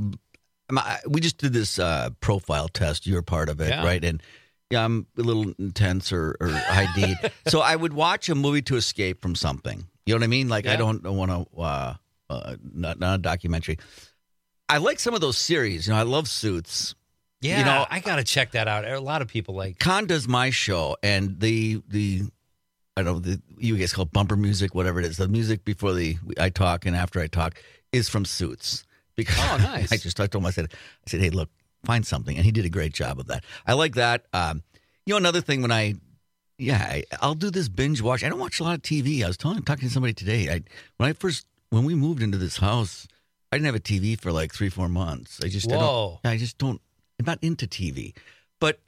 my we just did this uh, profile test. You're part of it, Yeah. right? And yeah, I'm a little intense or, or high D. So I would watch a movie to escape from something. You know what I mean? Like I Yeah. don't want to, uh, uh, not, not a documentary. I like some of those series. You know, I love Suits. Yeah, You know, I got to check that out. A lot of people like. Con does my show, and the the I don't know the you guys call it bumper music, whatever it is. The music before the I talk and after I talk is from Suits. Because Oh, nice. I just I told him I said I said hey look find something, and he did a great job of that. I like that. Um, you know another thing when I yeah I, I'll do this binge watch. I don't watch a lot of T V. I was telling talking to somebody today. I when I first when we moved into this house, I didn't have a T V for like three four months. I just I Whoa. don't I just don't. I'm not into T V. But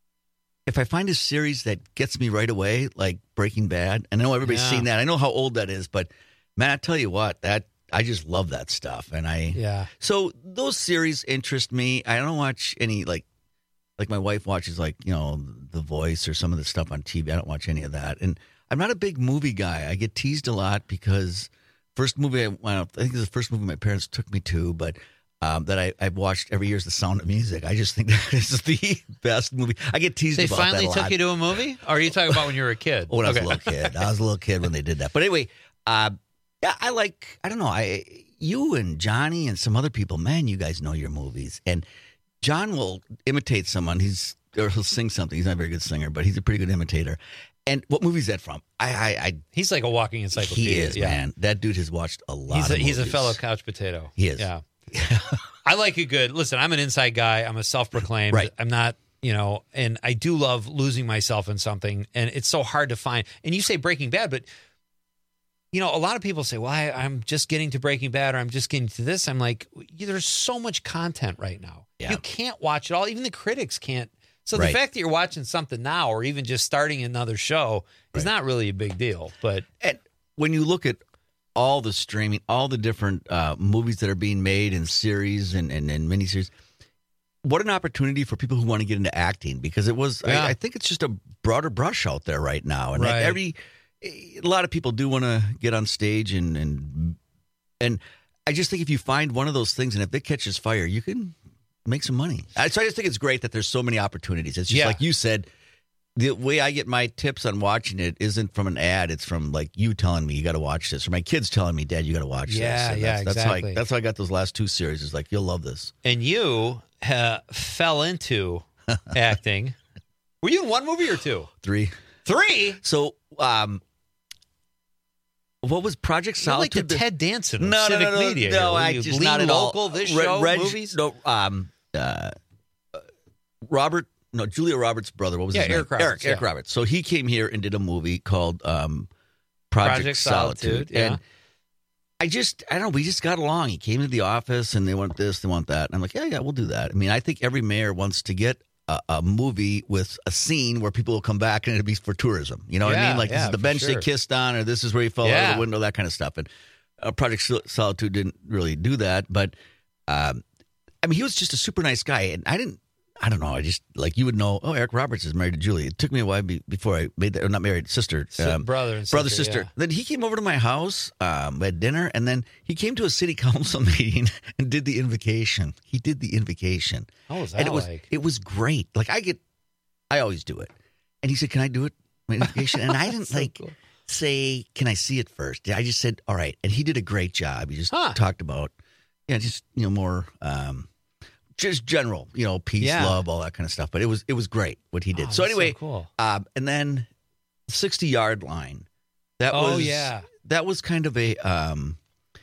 if I find a series that gets me right away, like Breaking Bad, and I know everybody's Yeah. seen that. I know how old that is, but man, I tell you what, that I just love that stuff. And I Yeah. so those series interest me. I don't watch any like like my wife watches like, you know, The Voice or some of the stuff on T V. I don't watch any of that. And I'm not a big movie guy. I get teased a lot because first movie I went, I think it was the first movie my parents took me to, but Um, that I, I've watched every year is The Sound of Music. I just think that is the best movie. I get teased They about finally that a took lot. you to a movie? Or are you talking about when you were a kid? Oh, when I was Okay. a little kid. I was a little kid when they did that. But anyway, uh, yeah, I like, I don't know, I you and Johnny and some other people, man, you guys know your movies. And John will imitate someone. He's or he'll sing something. He's not a very good singer, but he's a pretty good imitator. And what movie is that from? I, I, I He's like a walking encyclopedia. He is, yeah. man. That dude has watched a lot He's a, of he's a movies. fellow couch potato. He is. Yeah. I like a good, listen, I'm an inside guy. I'm a self-proclaimed. Right. I'm not, you know, and I do love losing myself in something. And it's so hard to find. And you say Breaking Bad, but, you know, a lot of people say, well, I, I'm just getting to Breaking Bad or I'm just getting to this. I'm like, there's so much content right now. Yeah. You can't watch it all. Even the critics can't. So Right. the fact that you're watching something now or even just starting another show is not really a big deal. But And when you look at all the streaming, all the different uh, movies that are being made and series and, and, and miniseries, what an opportunity for people who want to get into acting, because it was, Yeah. I, I think it's just a broader brush out there right now. And Right. every, a lot of people do want to get on stage and, and, and I just think if you find one of those things and if it catches fire, you can make some money. I- So I just think it's great that there's so many opportunities. It's just Yeah. like you said, the way I get my tips on watching it isn't from an ad. It's from like you telling me you got to watch this, or my kids telling me, Dad, you got to watch Yeah, this. And yeah, that's, that's how I, exactly. that's how I got those last two series. It's like, you'll love this. And you uh, fell into acting. Were you in one movie or two? Three. Three? So, um, what was Project You're like Solitude? the Ted Danson of no, no, civic no, no, media. no, here. I You just lean not at local, all. this Re- show, Reg- movies? No, um, uh, Robert, no, Julia Roberts' brother. What was Yeah, his name? Eric Roberts, Eric, Eric yeah. Roberts. So he came here and did a movie called um, Project, Project Solitude. Solitude, yeah. And I just, I don't know, we just got along. He came to the office and they want this, they want that. And I'm like, yeah, yeah, we'll do that. I mean, I think every mayor wants to get a, a movie with a scene where people will come back and it'll be for tourism. You know what I Yeah, mean? Like, this yeah, is the for bench sure. they kissed on, or this is where he fell out Yeah. of the window, that kind of stuff. And uh, Project Sol- Solitude didn't really do that. But, um, I mean, he was just a super nice guy. And I didn't, I don't know. I just like you would know. Oh, Eric Roberts is married to Julie. It took me a while be, before I made that. Or not married, sister, Um, brother, and brother, sister, sister. yeah. Then he came over to my house. Um, we had dinner, and then he came to a city council meeting and did the invocation. He did the invocation. How was that and it was like? it was great. Like I get, I always do it. And he said, "Can I do it?" My invocation, and I didn't So like cool. say, "Can I see it first?" I just said, "All right." And he did a great job. He just Huh. talked about, yeah, just you know more. Um, Just general, you know, peace, Yeah. love, all that kind of stuff. But it was it was great what he did. Oh, so that's so anyway, cool. um, and then sixty yard line. That Oh, was yeah. that was kind of a. Um,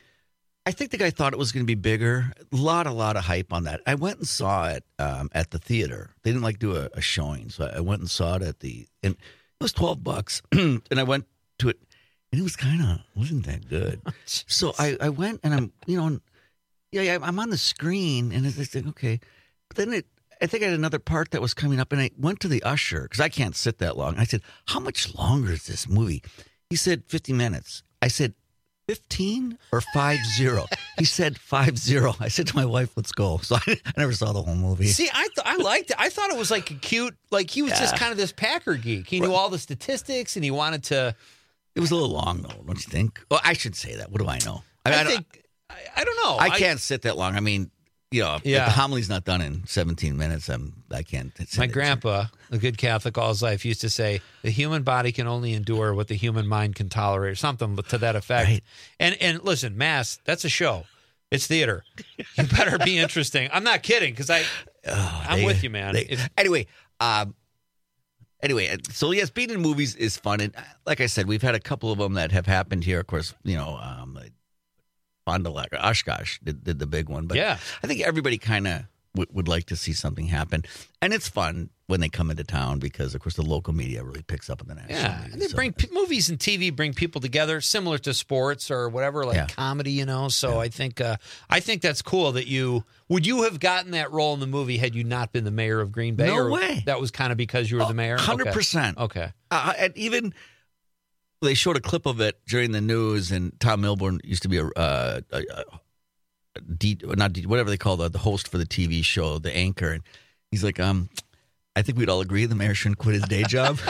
I think the guy thought it was going to be bigger. A lot, a lot of hype on that. I went and saw it um, at the theater. They didn't like do a, a showing, so I went and saw it at the. And it was twelve bucks, and I went to it, and it was kind of wasn't that good. So I, I went and I'm you know. Yeah, yeah, I'm on the screen, and it's like, okay. But then it, I think I had another part that was coming up, and I went to the usher, because I can't sit that long. I said, how much longer is this movie? He said, fifty minutes. I said, fifteen or five zero? He said, five zero. I said to my wife, let's go. So I, I never saw the whole movie. See, I th- I liked it. I thought it was like a cute, like he was just Yeah. kind of this Packer geek. He knew all the statistics, and he wanted to. It was a little long, though, don't you think? Well, I should say that. What do I know? I, mean, I I don't- think. I, I don't know. I can't sit that long. I mean, you know, if Yeah. the homily's not done in seventeen minutes, I'm, I can't. sit My it. grandpa, a good Catholic all his life, used to say, the human body can only endure what the human mind can tolerate, or something to that effect. Right. And and listen, Mass, that's a show. It's theater. You better be interesting. I'm not kidding, because I, Oh, I'm they- with you, man. they- If- anyway, um, anyway, so yes, being in movies is fun, and uh, like I said, we've had a couple of them that have happened here. Of course, you know, um, Fond du Lac, Oshkosh did, did the big one, but Yeah. I think everybody kind of w- would like to see something happen, and it's fun when they come into town because, of course, the local media really picks up on the national. Yeah, media, and they so- bring p- movies and T V bring people together, similar to sports or whatever, like Yeah. comedy, you know. So I think uh, I think that's cool that you would you have gotten that role in the movie had you not been the mayor of Green Bay? No or way. That was kind of because you were the mayor. Hundred Okay. percent. Okay. Uh, and even they showed a clip of it during the news, and Tom Milburn used to be a, uh, a, a, a D, not D, whatever they call the, the host for the T V show, the anchor, and he's like, um, I think we'd all agree the mayor shouldn't quit his day job.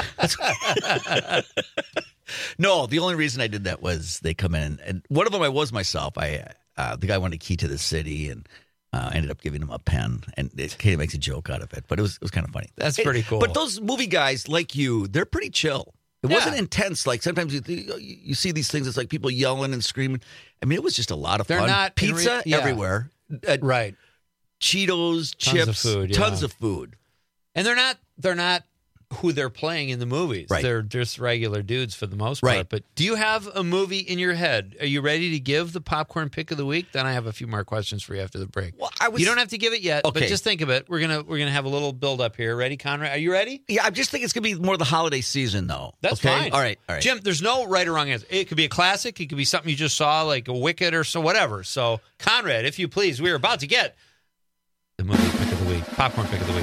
No, the only reason I did that was they come in, and one of them I was myself. I uh, the guy wanted a key to the city, and uh, I ended up giving him a pen, and it kind of makes a joke out of it, but it was it was kind of funny. That's It- pretty cool. But those movie guys like you, they're pretty chill. It Yeah. wasn't intense. Like sometimes you, you you see these things. It's like people yelling and screaming. I mean, it was just a lot of They're fun. not in re- Pizza yeah. everywhere. Uh, Right. Cheetos, Tons of chips, food, yeah. tons of food. And they're not they're not who they're playing in the movies. Right. They're just regular dudes for the most part. Right. But do you have a movie in your head? Are you ready to give the popcorn pick of the week? Then I have a few more questions for you after the break. Well, I was, You don't have to give it yet, but Okay. just think of it. We're gonna we're gonna have a little build up here. Ready, Conrad? Are you ready? Yeah, I just think it's gonna be more the holiday season, though. That's okay? fine. All right, all right. Jim, there's no right or wrong answer. It could be a classic. It could be something you just saw, like a Wicked or so whatever. So, Conrad, if you please, we are about to get the movie pick of the week, popcorn pick of the week.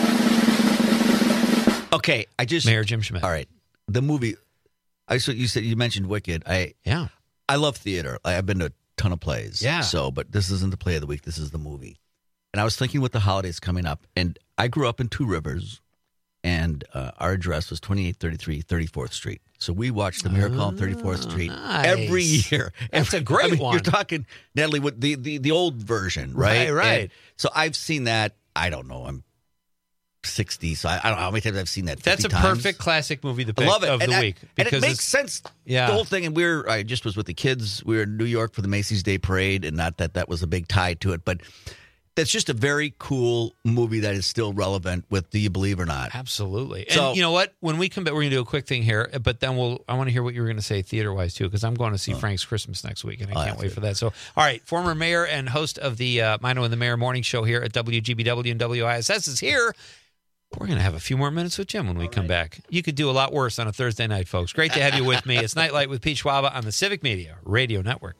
Okay, I just Mayor Jim Schmidt. All right, the movie. I so you said you mentioned Wicked. I yeah, I love theater. I, I've been to a ton of plays. Yeah. So, but this isn't the play of the week. This is the movie. And I was thinking with the holidays coming up, and I grew up in Two Rivers, and uh, our address was twenty-eight thirty-three thirty-fourth Street. So we watched The Miracle on thirty-fourth Street nice. every year. That's Every- a great I mean, one. You're talking, Natalie, with the, the, the old version, right? Right, right. And so I've seen that, I don't know, I'm sixty, so I, I don't know how many times I've seen that. That's a fifty times. perfect classic movie. The I pick love it. of and the I- week and it because makes it's- sense. Yeah. The whole thing, and we're I just was with the kids. We were in New York for the Macy's Day Parade, and not that that was a big tie to it, but that's just a very cool movie that is still relevant with Do You Believe or Not? Absolutely. So- And you know what? When we come back, we're going to do a quick thing here, but then we'll. I want to hear what you were going to say theater wise too, because I'm going to see Frank's Christmas next week, and I Oh, can't that's wait it. Oh, for that. So, all right, former mayor and host of the uh, Mino and the Mayor Morning Show here at W G B W and W I S S is here. We're going to have a few more minutes with Jim when we come back. You could do a lot worse on a Thursday night, folks. Great to have you with me. It's Nightlight with Pete Schwaba on the Civic Media Radio Network.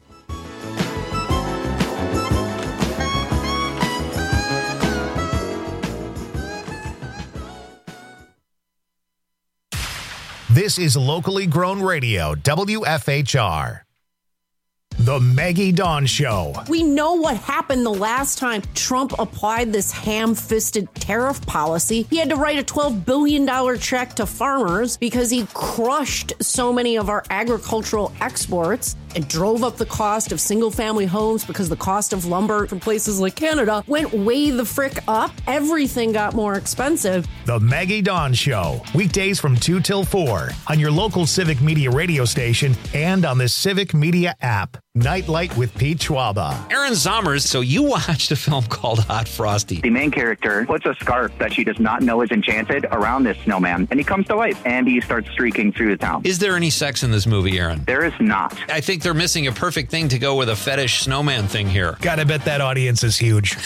This is locally grown radio, W F H R. The Maggie Dawn Show. We know what happened the last time Trump applied this ham-fisted tariff policy. He had to write a twelve billion dollars check to farmers because he crushed so many of our agricultural exports and drove up the cost of single-family homes because the cost of lumber from places like Canada went way the frick up. Everything got more expensive. The Maggie Dawn Show. Weekdays from two till four on your local Civic Media radio station and on the Civic Media app. Nightlight with Pete Schwaba. Aaron Zommers, so you watched a film called Hot Frosty. The main character puts a scarf that she does not know is enchanted around this snowman, and he comes to life, and he starts streaking through the town. Is there any sex in this movie, Aaron? There is not. I think they're missing a perfect thing to go with a fetish snowman thing here. Gotta bet that audience is huge.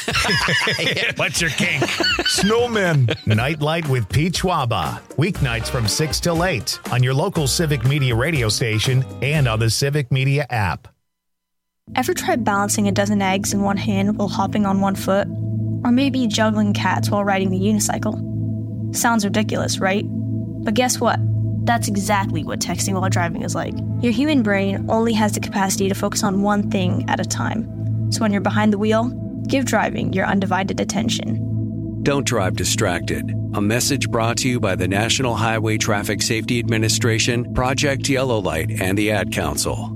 What's your kink? Snowmen. Nightlight with Pete Schwaba. Weeknights from six till eight on your local Civic Media radio station and on the Civic Media app. Ever tried balancing a dozen eggs in one hand while hopping on one foot? Or maybe juggling cats while riding the unicycle? Sounds ridiculous, right? But guess what? That's exactly what texting while driving is like. Your human brain only has the capacity to focus on one thing at a time. So when you're behind the wheel, give driving your undivided attention. Don't drive distracted. A message brought to you by the National Highway Traffic Safety Administration, Project Yellow Light, and the Ad Council.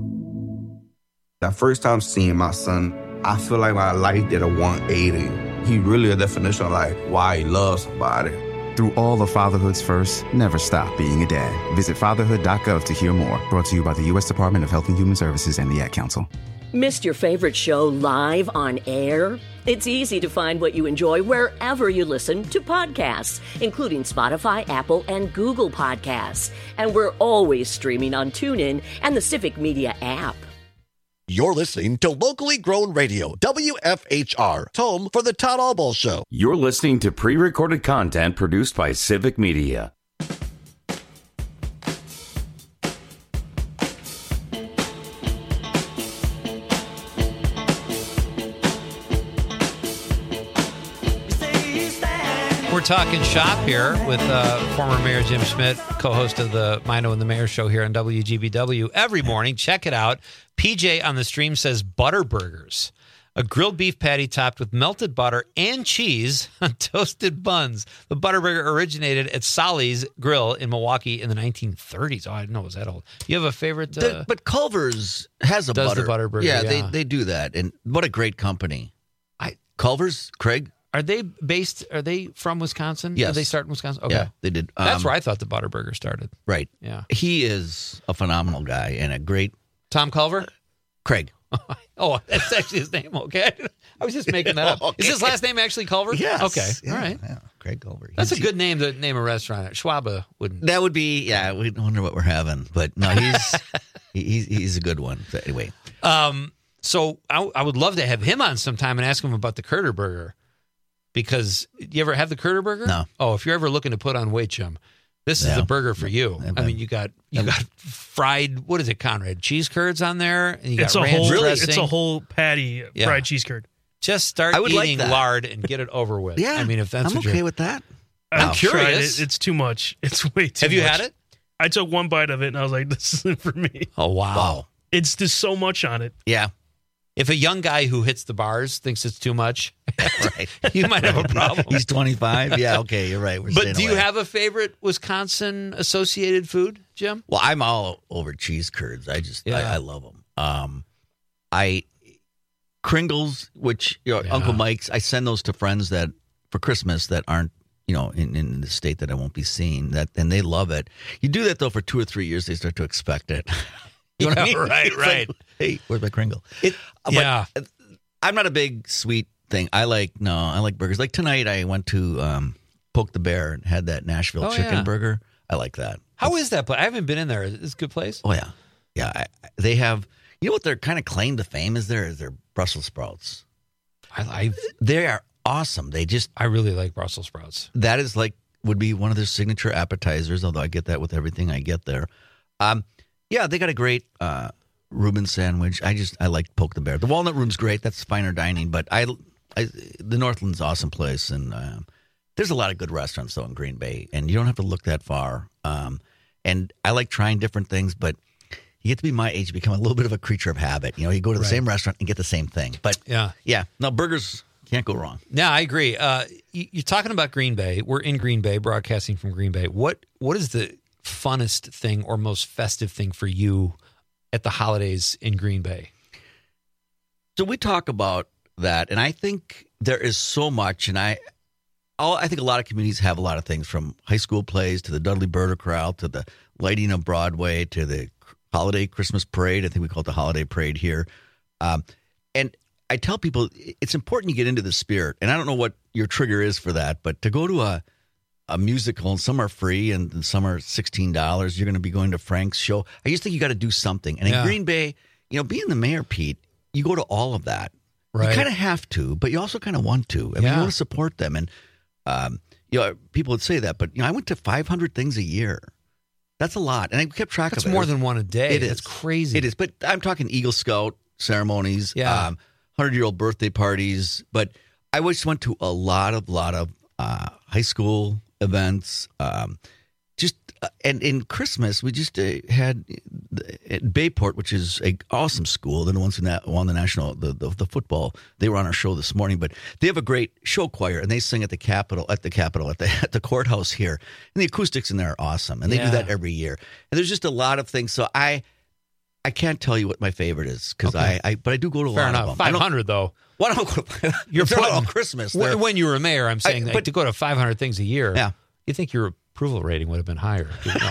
The first time seeing my son, I feel like my life did a one eighty. He really a definition of like why he loves somebody. Through all of fatherhood's first, never stop being a dad. Visit fatherhood dot gov to hear more. Brought to you by the U S Department of Health and Human Services and the Ad Council. Missed your favorite show live on air? It's easy to find what you enjoy wherever you listen to podcasts, including Spotify, Apple, and Google Podcasts. And we're always streaming on TuneIn and the Civic Media app. You're listening to Locally Grown Radio, W F H R, home for the Todd Albaugh Show. You're listening to pre-recorded content produced by Civic Media. We're talking shop here with uh, former Mayor Jim Schmidt, co-host of the Mino and the Mayor show here on W G B W every morning. Check it out. P J on the stream says butter burgers, a grilled beef patty topped with melted butter and cheese on toasted buns. The butter burger originated at Solly's Grill in Milwaukee in the nineteen thirties. Oh, I didn't know it was that old. You have a favorite? Uh, The- but Culver's has a does butter. the butter burger. Yeah, Yeah, They, they do that. And what a great company. I Culver's, Craig? Are they based? Are they from Wisconsin? Yes. Did they start in Wisconsin? Okay. Yeah, they did. That's Um, where I thought the butter burger started. Right. Yeah. He is a phenomenal guy and a great... Tom Culver? Craig. Oh, that's actually his name. Okay. I was just making that up. Okay. Is his last name actually Culver? Yes. Okay. Yeah, All right. Yeah, Craig Culver. That's a He's- good name to name a restaurant. Schwaba wouldn't. That would be, yeah, we wonder what we're having. But no, he's he's, he's a good one. So anyway. Um, so I, I would love to have him on sometime and ask him about the Curter Burger. Because you ever have the Curter Burger? No. Oh, if you're ever looking to put on weight, Jim, this is Yeah. the burger for you. I mean, you got you got fried. What is it, Conrad? Cheese curds on there, and you It's got a ranch whole dressing. it's a whole patty Yeah. fried cheese curd. Just start I would like eating that. lard and get it over with. Yeah, I mean, if that's I'm what okay you're, with that. I'm I've tried curious. it. It's too much. It's way too Have you much. had it? I took one bite of it and I was like, this isn't for me. Oh wow. Wow. It's just so much on it. Yeah. If a young guy who hits the bars thinks it's too much, Right. you might have a problem. He's twenty-five. Yeah, okay, you're right. We're But staying do you away. have a favorite Wisconsin associated food, Jim? Well, I'm all over cheese curds. I just, Yeah. I, I love them. Um, I Kringles, which you know, Yeah. Uncle Mike's. I send those to friends that for Christmas that aren't, you know, in, in the state that I won't be seeing. That and they love it. You do that though for two or three years, they start to expect it. You know what I Yeah, mean? right, It's right. like, hey, where's my Kringle? It, but Yeah. I'm not a big sweet thing. I like no, I like burgers. Like tonight, I went to um, Poke the Bear and had that Nashville Oh, chicken yeah. burger. I like that. How is that place? I haven't been in there. Is it a good place? Oh yeah, yeah. I, I- they have. You know what their kind of claim to fame is? There is their Brussels sprouts. I, I They are awesome. They just I really like Brussels sprouts. that is like would be one of their signature appetizers. Although I get that with everything I get there. Um, yeah, they got a great uh, Reuben sandwich. I just I like Poke the Bear. The Walnut Room's great. That's finer dining. But I, I the Northland's an awesome place, and um, there's a lot of good restaurants though in Green Bay, and you don't have to look that far. Um, and I like trying different things, but you get to be my age, you become a little bit of a creature of habit. You know, you go to the Right. same restaurant and get the same thing. But Yeah. yeah, no, burgers can't go wrong. Yeah, I agree. Uh, you, you're talking about Green Bay. We're in Green Bay, broadcasting from Green Bay. What What is the funnest thing or most festive thing for you at the holidays in Green Bay? So we talk about that, and I think there is so much, and I, all, I think a lot of communities have a lot of things, from high school plays to the Dudley Birder Corral to the lighting of Broadway to the holiday Christmas parade. I think we call it the holiday parade here. Um, and I tell people it's important you get into the spirit, and I don't know what your trigger is for that, but to go to a a musical, and some are free and some are sixteen dollars. You're going to be going to Frank's show. I just think you got to do something. And in Yeah. Green Bay, you know, being the mayor, Pete, you go to all of that. Right. You kind of have to, but you also kind of want to. I mean, Yeah. you want to support them. And, um, you know, people would say that, but, you know, I went to five hundred things a year. That's a lot. And I kept track That's of it. more than one a day. It is. That's crazy. It is. But I'm talking Eagle Scout ceremonies, Yeah. um, hundred-year-old birthday parties. But I always went to a lot of, lot of uh, high school events. Um, just uh, and in Christmas, we just uh, had at Bayport, which is a awesome school. They're the ones who na- won the national the, the the football. They were on our show this morning, but they have a great show choir, and they sing at the Capitol at the Capitol at the at the courthouse here, and the acoustics in there are awesome, and they Yeah. do that every year. And there's just a lot of things. So I I can't tell you what my favorite is because Okay. I, I but I do go to a Fair lot enough. of them. I five don't- hundred, though. Why don't I go? You're If they're all putting- Christmas. When, they're- when you were mayor, I'm saying I- that but- to go to five hundred things a year, Yeah. you think your approval rating would have been higher.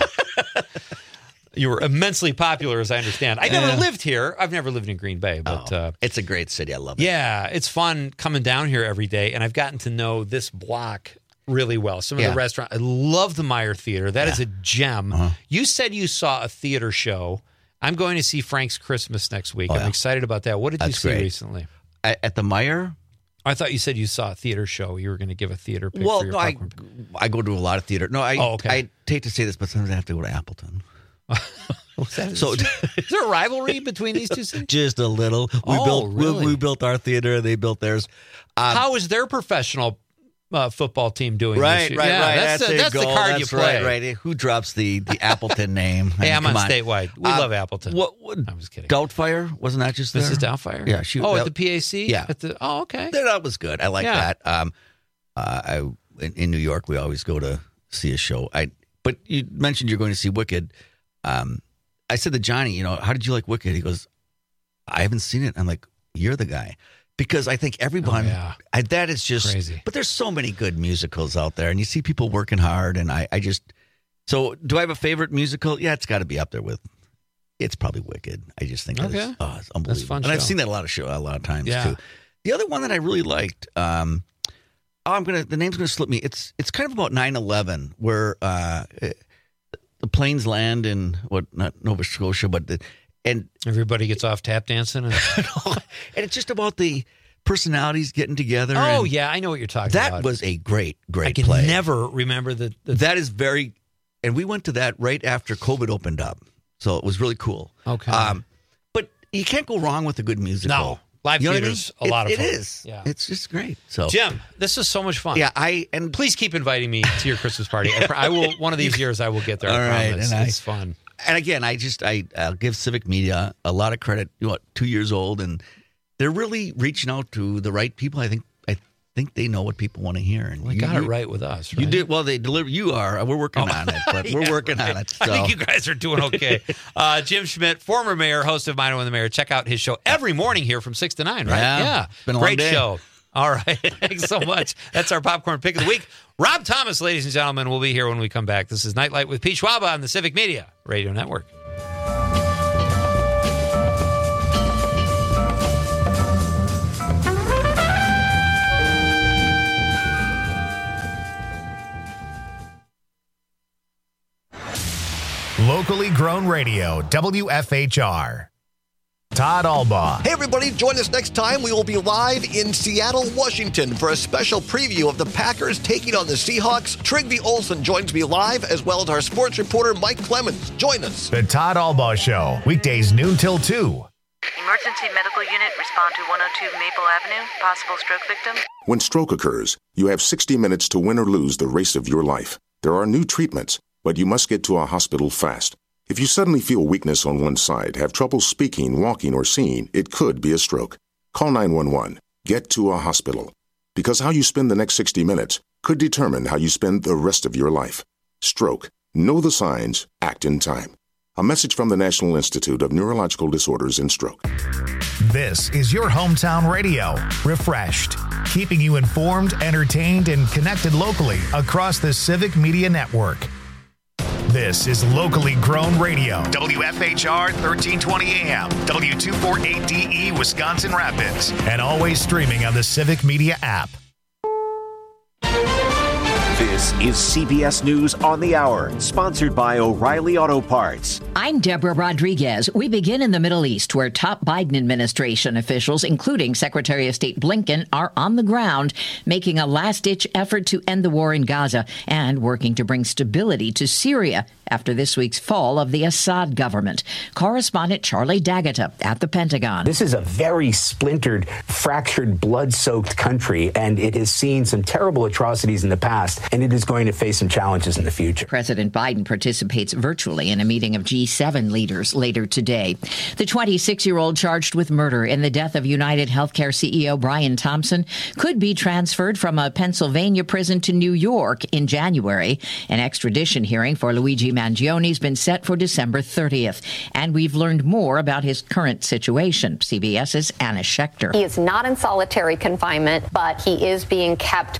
You were immensely popular, as I understand. I never Yeah. lived here. I've never lived in Green Bay, but Oh, uh, it's a great city. I love it. yeah, it's fun coming down here every day, and I've gotten to know this block really well. Some of Yeah. the restaurants. I love the Meyer Theater. That is a gem. Uh-huh. You said you saw a theater show. I'm going to see Frank's Christmas next week. Oh, I'm yeah. excited about that. What did you That's see great. recently? At, at the Meyer. I thought you said you saw a theater show. You were going to give a theater pick Well, for your no, I, popcorn. I go to a lot of theater. No, I, Oh, okay. I hate to say this, but sometimes I have to go to Appleton. What's that? So- is there a rivalry between these two cities? Just a little. We Oh, built really? we, we built our theater. They built theirs. Um, How is their professional uh, football team doing? right, this year? right, Yeah, right. That's, the, there that's you the go. card that's you play. Right, right. Who drops the the Appleton name? I Hey, mean, I'm come on statewide. We Uh, love Appleton. What? what I'm just kidding. Doubtfire wasn't that just This there? is Doubtfire? Yeah. Shoot, oh, that- at the P A C? Yeah. At the, oh, okay. That that was good. I like Yeah. that. Um, uh, I in, in New York we always go to see a show. I but you mentioned you're going to see Wicked. Um, I said to Johnny, you know, how did you like Wicked? He goes, I haven't seen it. I'm like, you're the guy. Because I think everyone, Oh, yeah. I, that is just Crazy. But there's so many good musicals out there, and you see people working hard. And I, I just, so do I have a favorite musical? Yeah, it's got to be up there with. It's probably Wicked. I just think Okay. it's, oh, it's unbelievable. fun and I've show. seen that a lot of show, a lot of times Yeah. too. The other one that I really liked, um, oh, I'm gonna the name's gonna slip me. It's it's kind of about nine eleven, where uh, the planes land in what not Nova Scotia, but the, and Everybody gets off tap dancing. And, and it's just about the personalities getting together. oh, and yeah. I know what you're talking that about. was a great great I can play. never remember the. the That is very, and we went to that right after COVID opened up, so it was really cool. Okay. Um, but you can't go wrong with a good musical. No. Live You know what I theater's mean? a lot It- of fun. It is. Yeah. It's just great. So Jim, this is so much fun. yeah, I and Please keep inviting me to your Christmas party. I, pr- I will. One of these years, I will get there. All I right, promise. and I- It's fun. and again, I just I I'll give Civic Media a lot of credit. You know, what, two years old, and they're really reaching out to the right people. I think I think they know what people want to hear. And Well, I you, got it you- right with us. Right? You did well. They deliver. You are. We're working on it, but we're Yeah, working right. on it. I So. think you guys are doing okay. uh, Jim Schmidt, former mayor, host of Mine When the Mayor. Check out his show every morning here from six to nine. Right? Yeah. It's been a long Great day. show. All right. Thanks so much. That's our popcorn pick of the week. Rob Thomas, ladies and gentlemen, will be here when we come back. This is Nightlight with Pete Schwaba on the Civic Media Radio Network. Locally grown radio, W F H R. Todd Albaugh. Hey, everybody, join us next time. We will be live in Seattle, Washington for a special preview of the Packers taking on the Seahawks. Trigby Olson joins me live, as well as our sports reporter, Mike Clemens. Join us. The Todd Albaugh Show, weekdays noon till two. Emergency medical unit, respond to one oh two Maple Avenue. Possible stroke victim. When stroke occurs, you have sixty minutes to win or lose the race of your life. There are new treatments, but you must get to a hospital fast. If you suddenly feel weakness on one side, have trouble speaking, walking, or seeing, it could be a stroke. Call nine one one. Get to a hospital. Because how you spend the next sixty minutes could determine how you spend the rest of your life. Stroke. Know the signs. Act in time. A message from the National Institute of Neurological Disorders and Stroke. This is your hometown radio, Refreshed, keeping you informed, entertained, and connected locally across the Civic Media Network. This is locally grown radio, W F H R thirteen twenty A M, W two forty-eight D E, Wisconsin Rapids, and always streaming on the Civic Media app. This is C B S News on the Hour, sponsored by O'Reilly Auto Parts. I'm Deborah Rodriguez. We begin in the Middle East, where top Biden administration officials, including Secretary of State Blinken, are on the ground, making a last-ditch effort to end the war in Gaza and working to bring stability to Syria after this week's fall of the Assad government. Correspondent Charlie D'Agata at the Pentagon. This is a very splintered, fractured, blood-soaked country, and it has seen some terrible atrocities in the past, and it is going to face some challenges in the future. President Biden participates virtually in a meeting of G seven leaders later today. The twenty-six-year-old charged with murder in the death of United Healthcare C E O Brian Thompson could be transferred from a Pennsylvania prison to New York in January. An extradition hearing for Luigi Mangione has been set for December thirtieth, and we've learned more about his current situation. CBS's Anna Schechter. He is not in solitary confinement, but he is being kept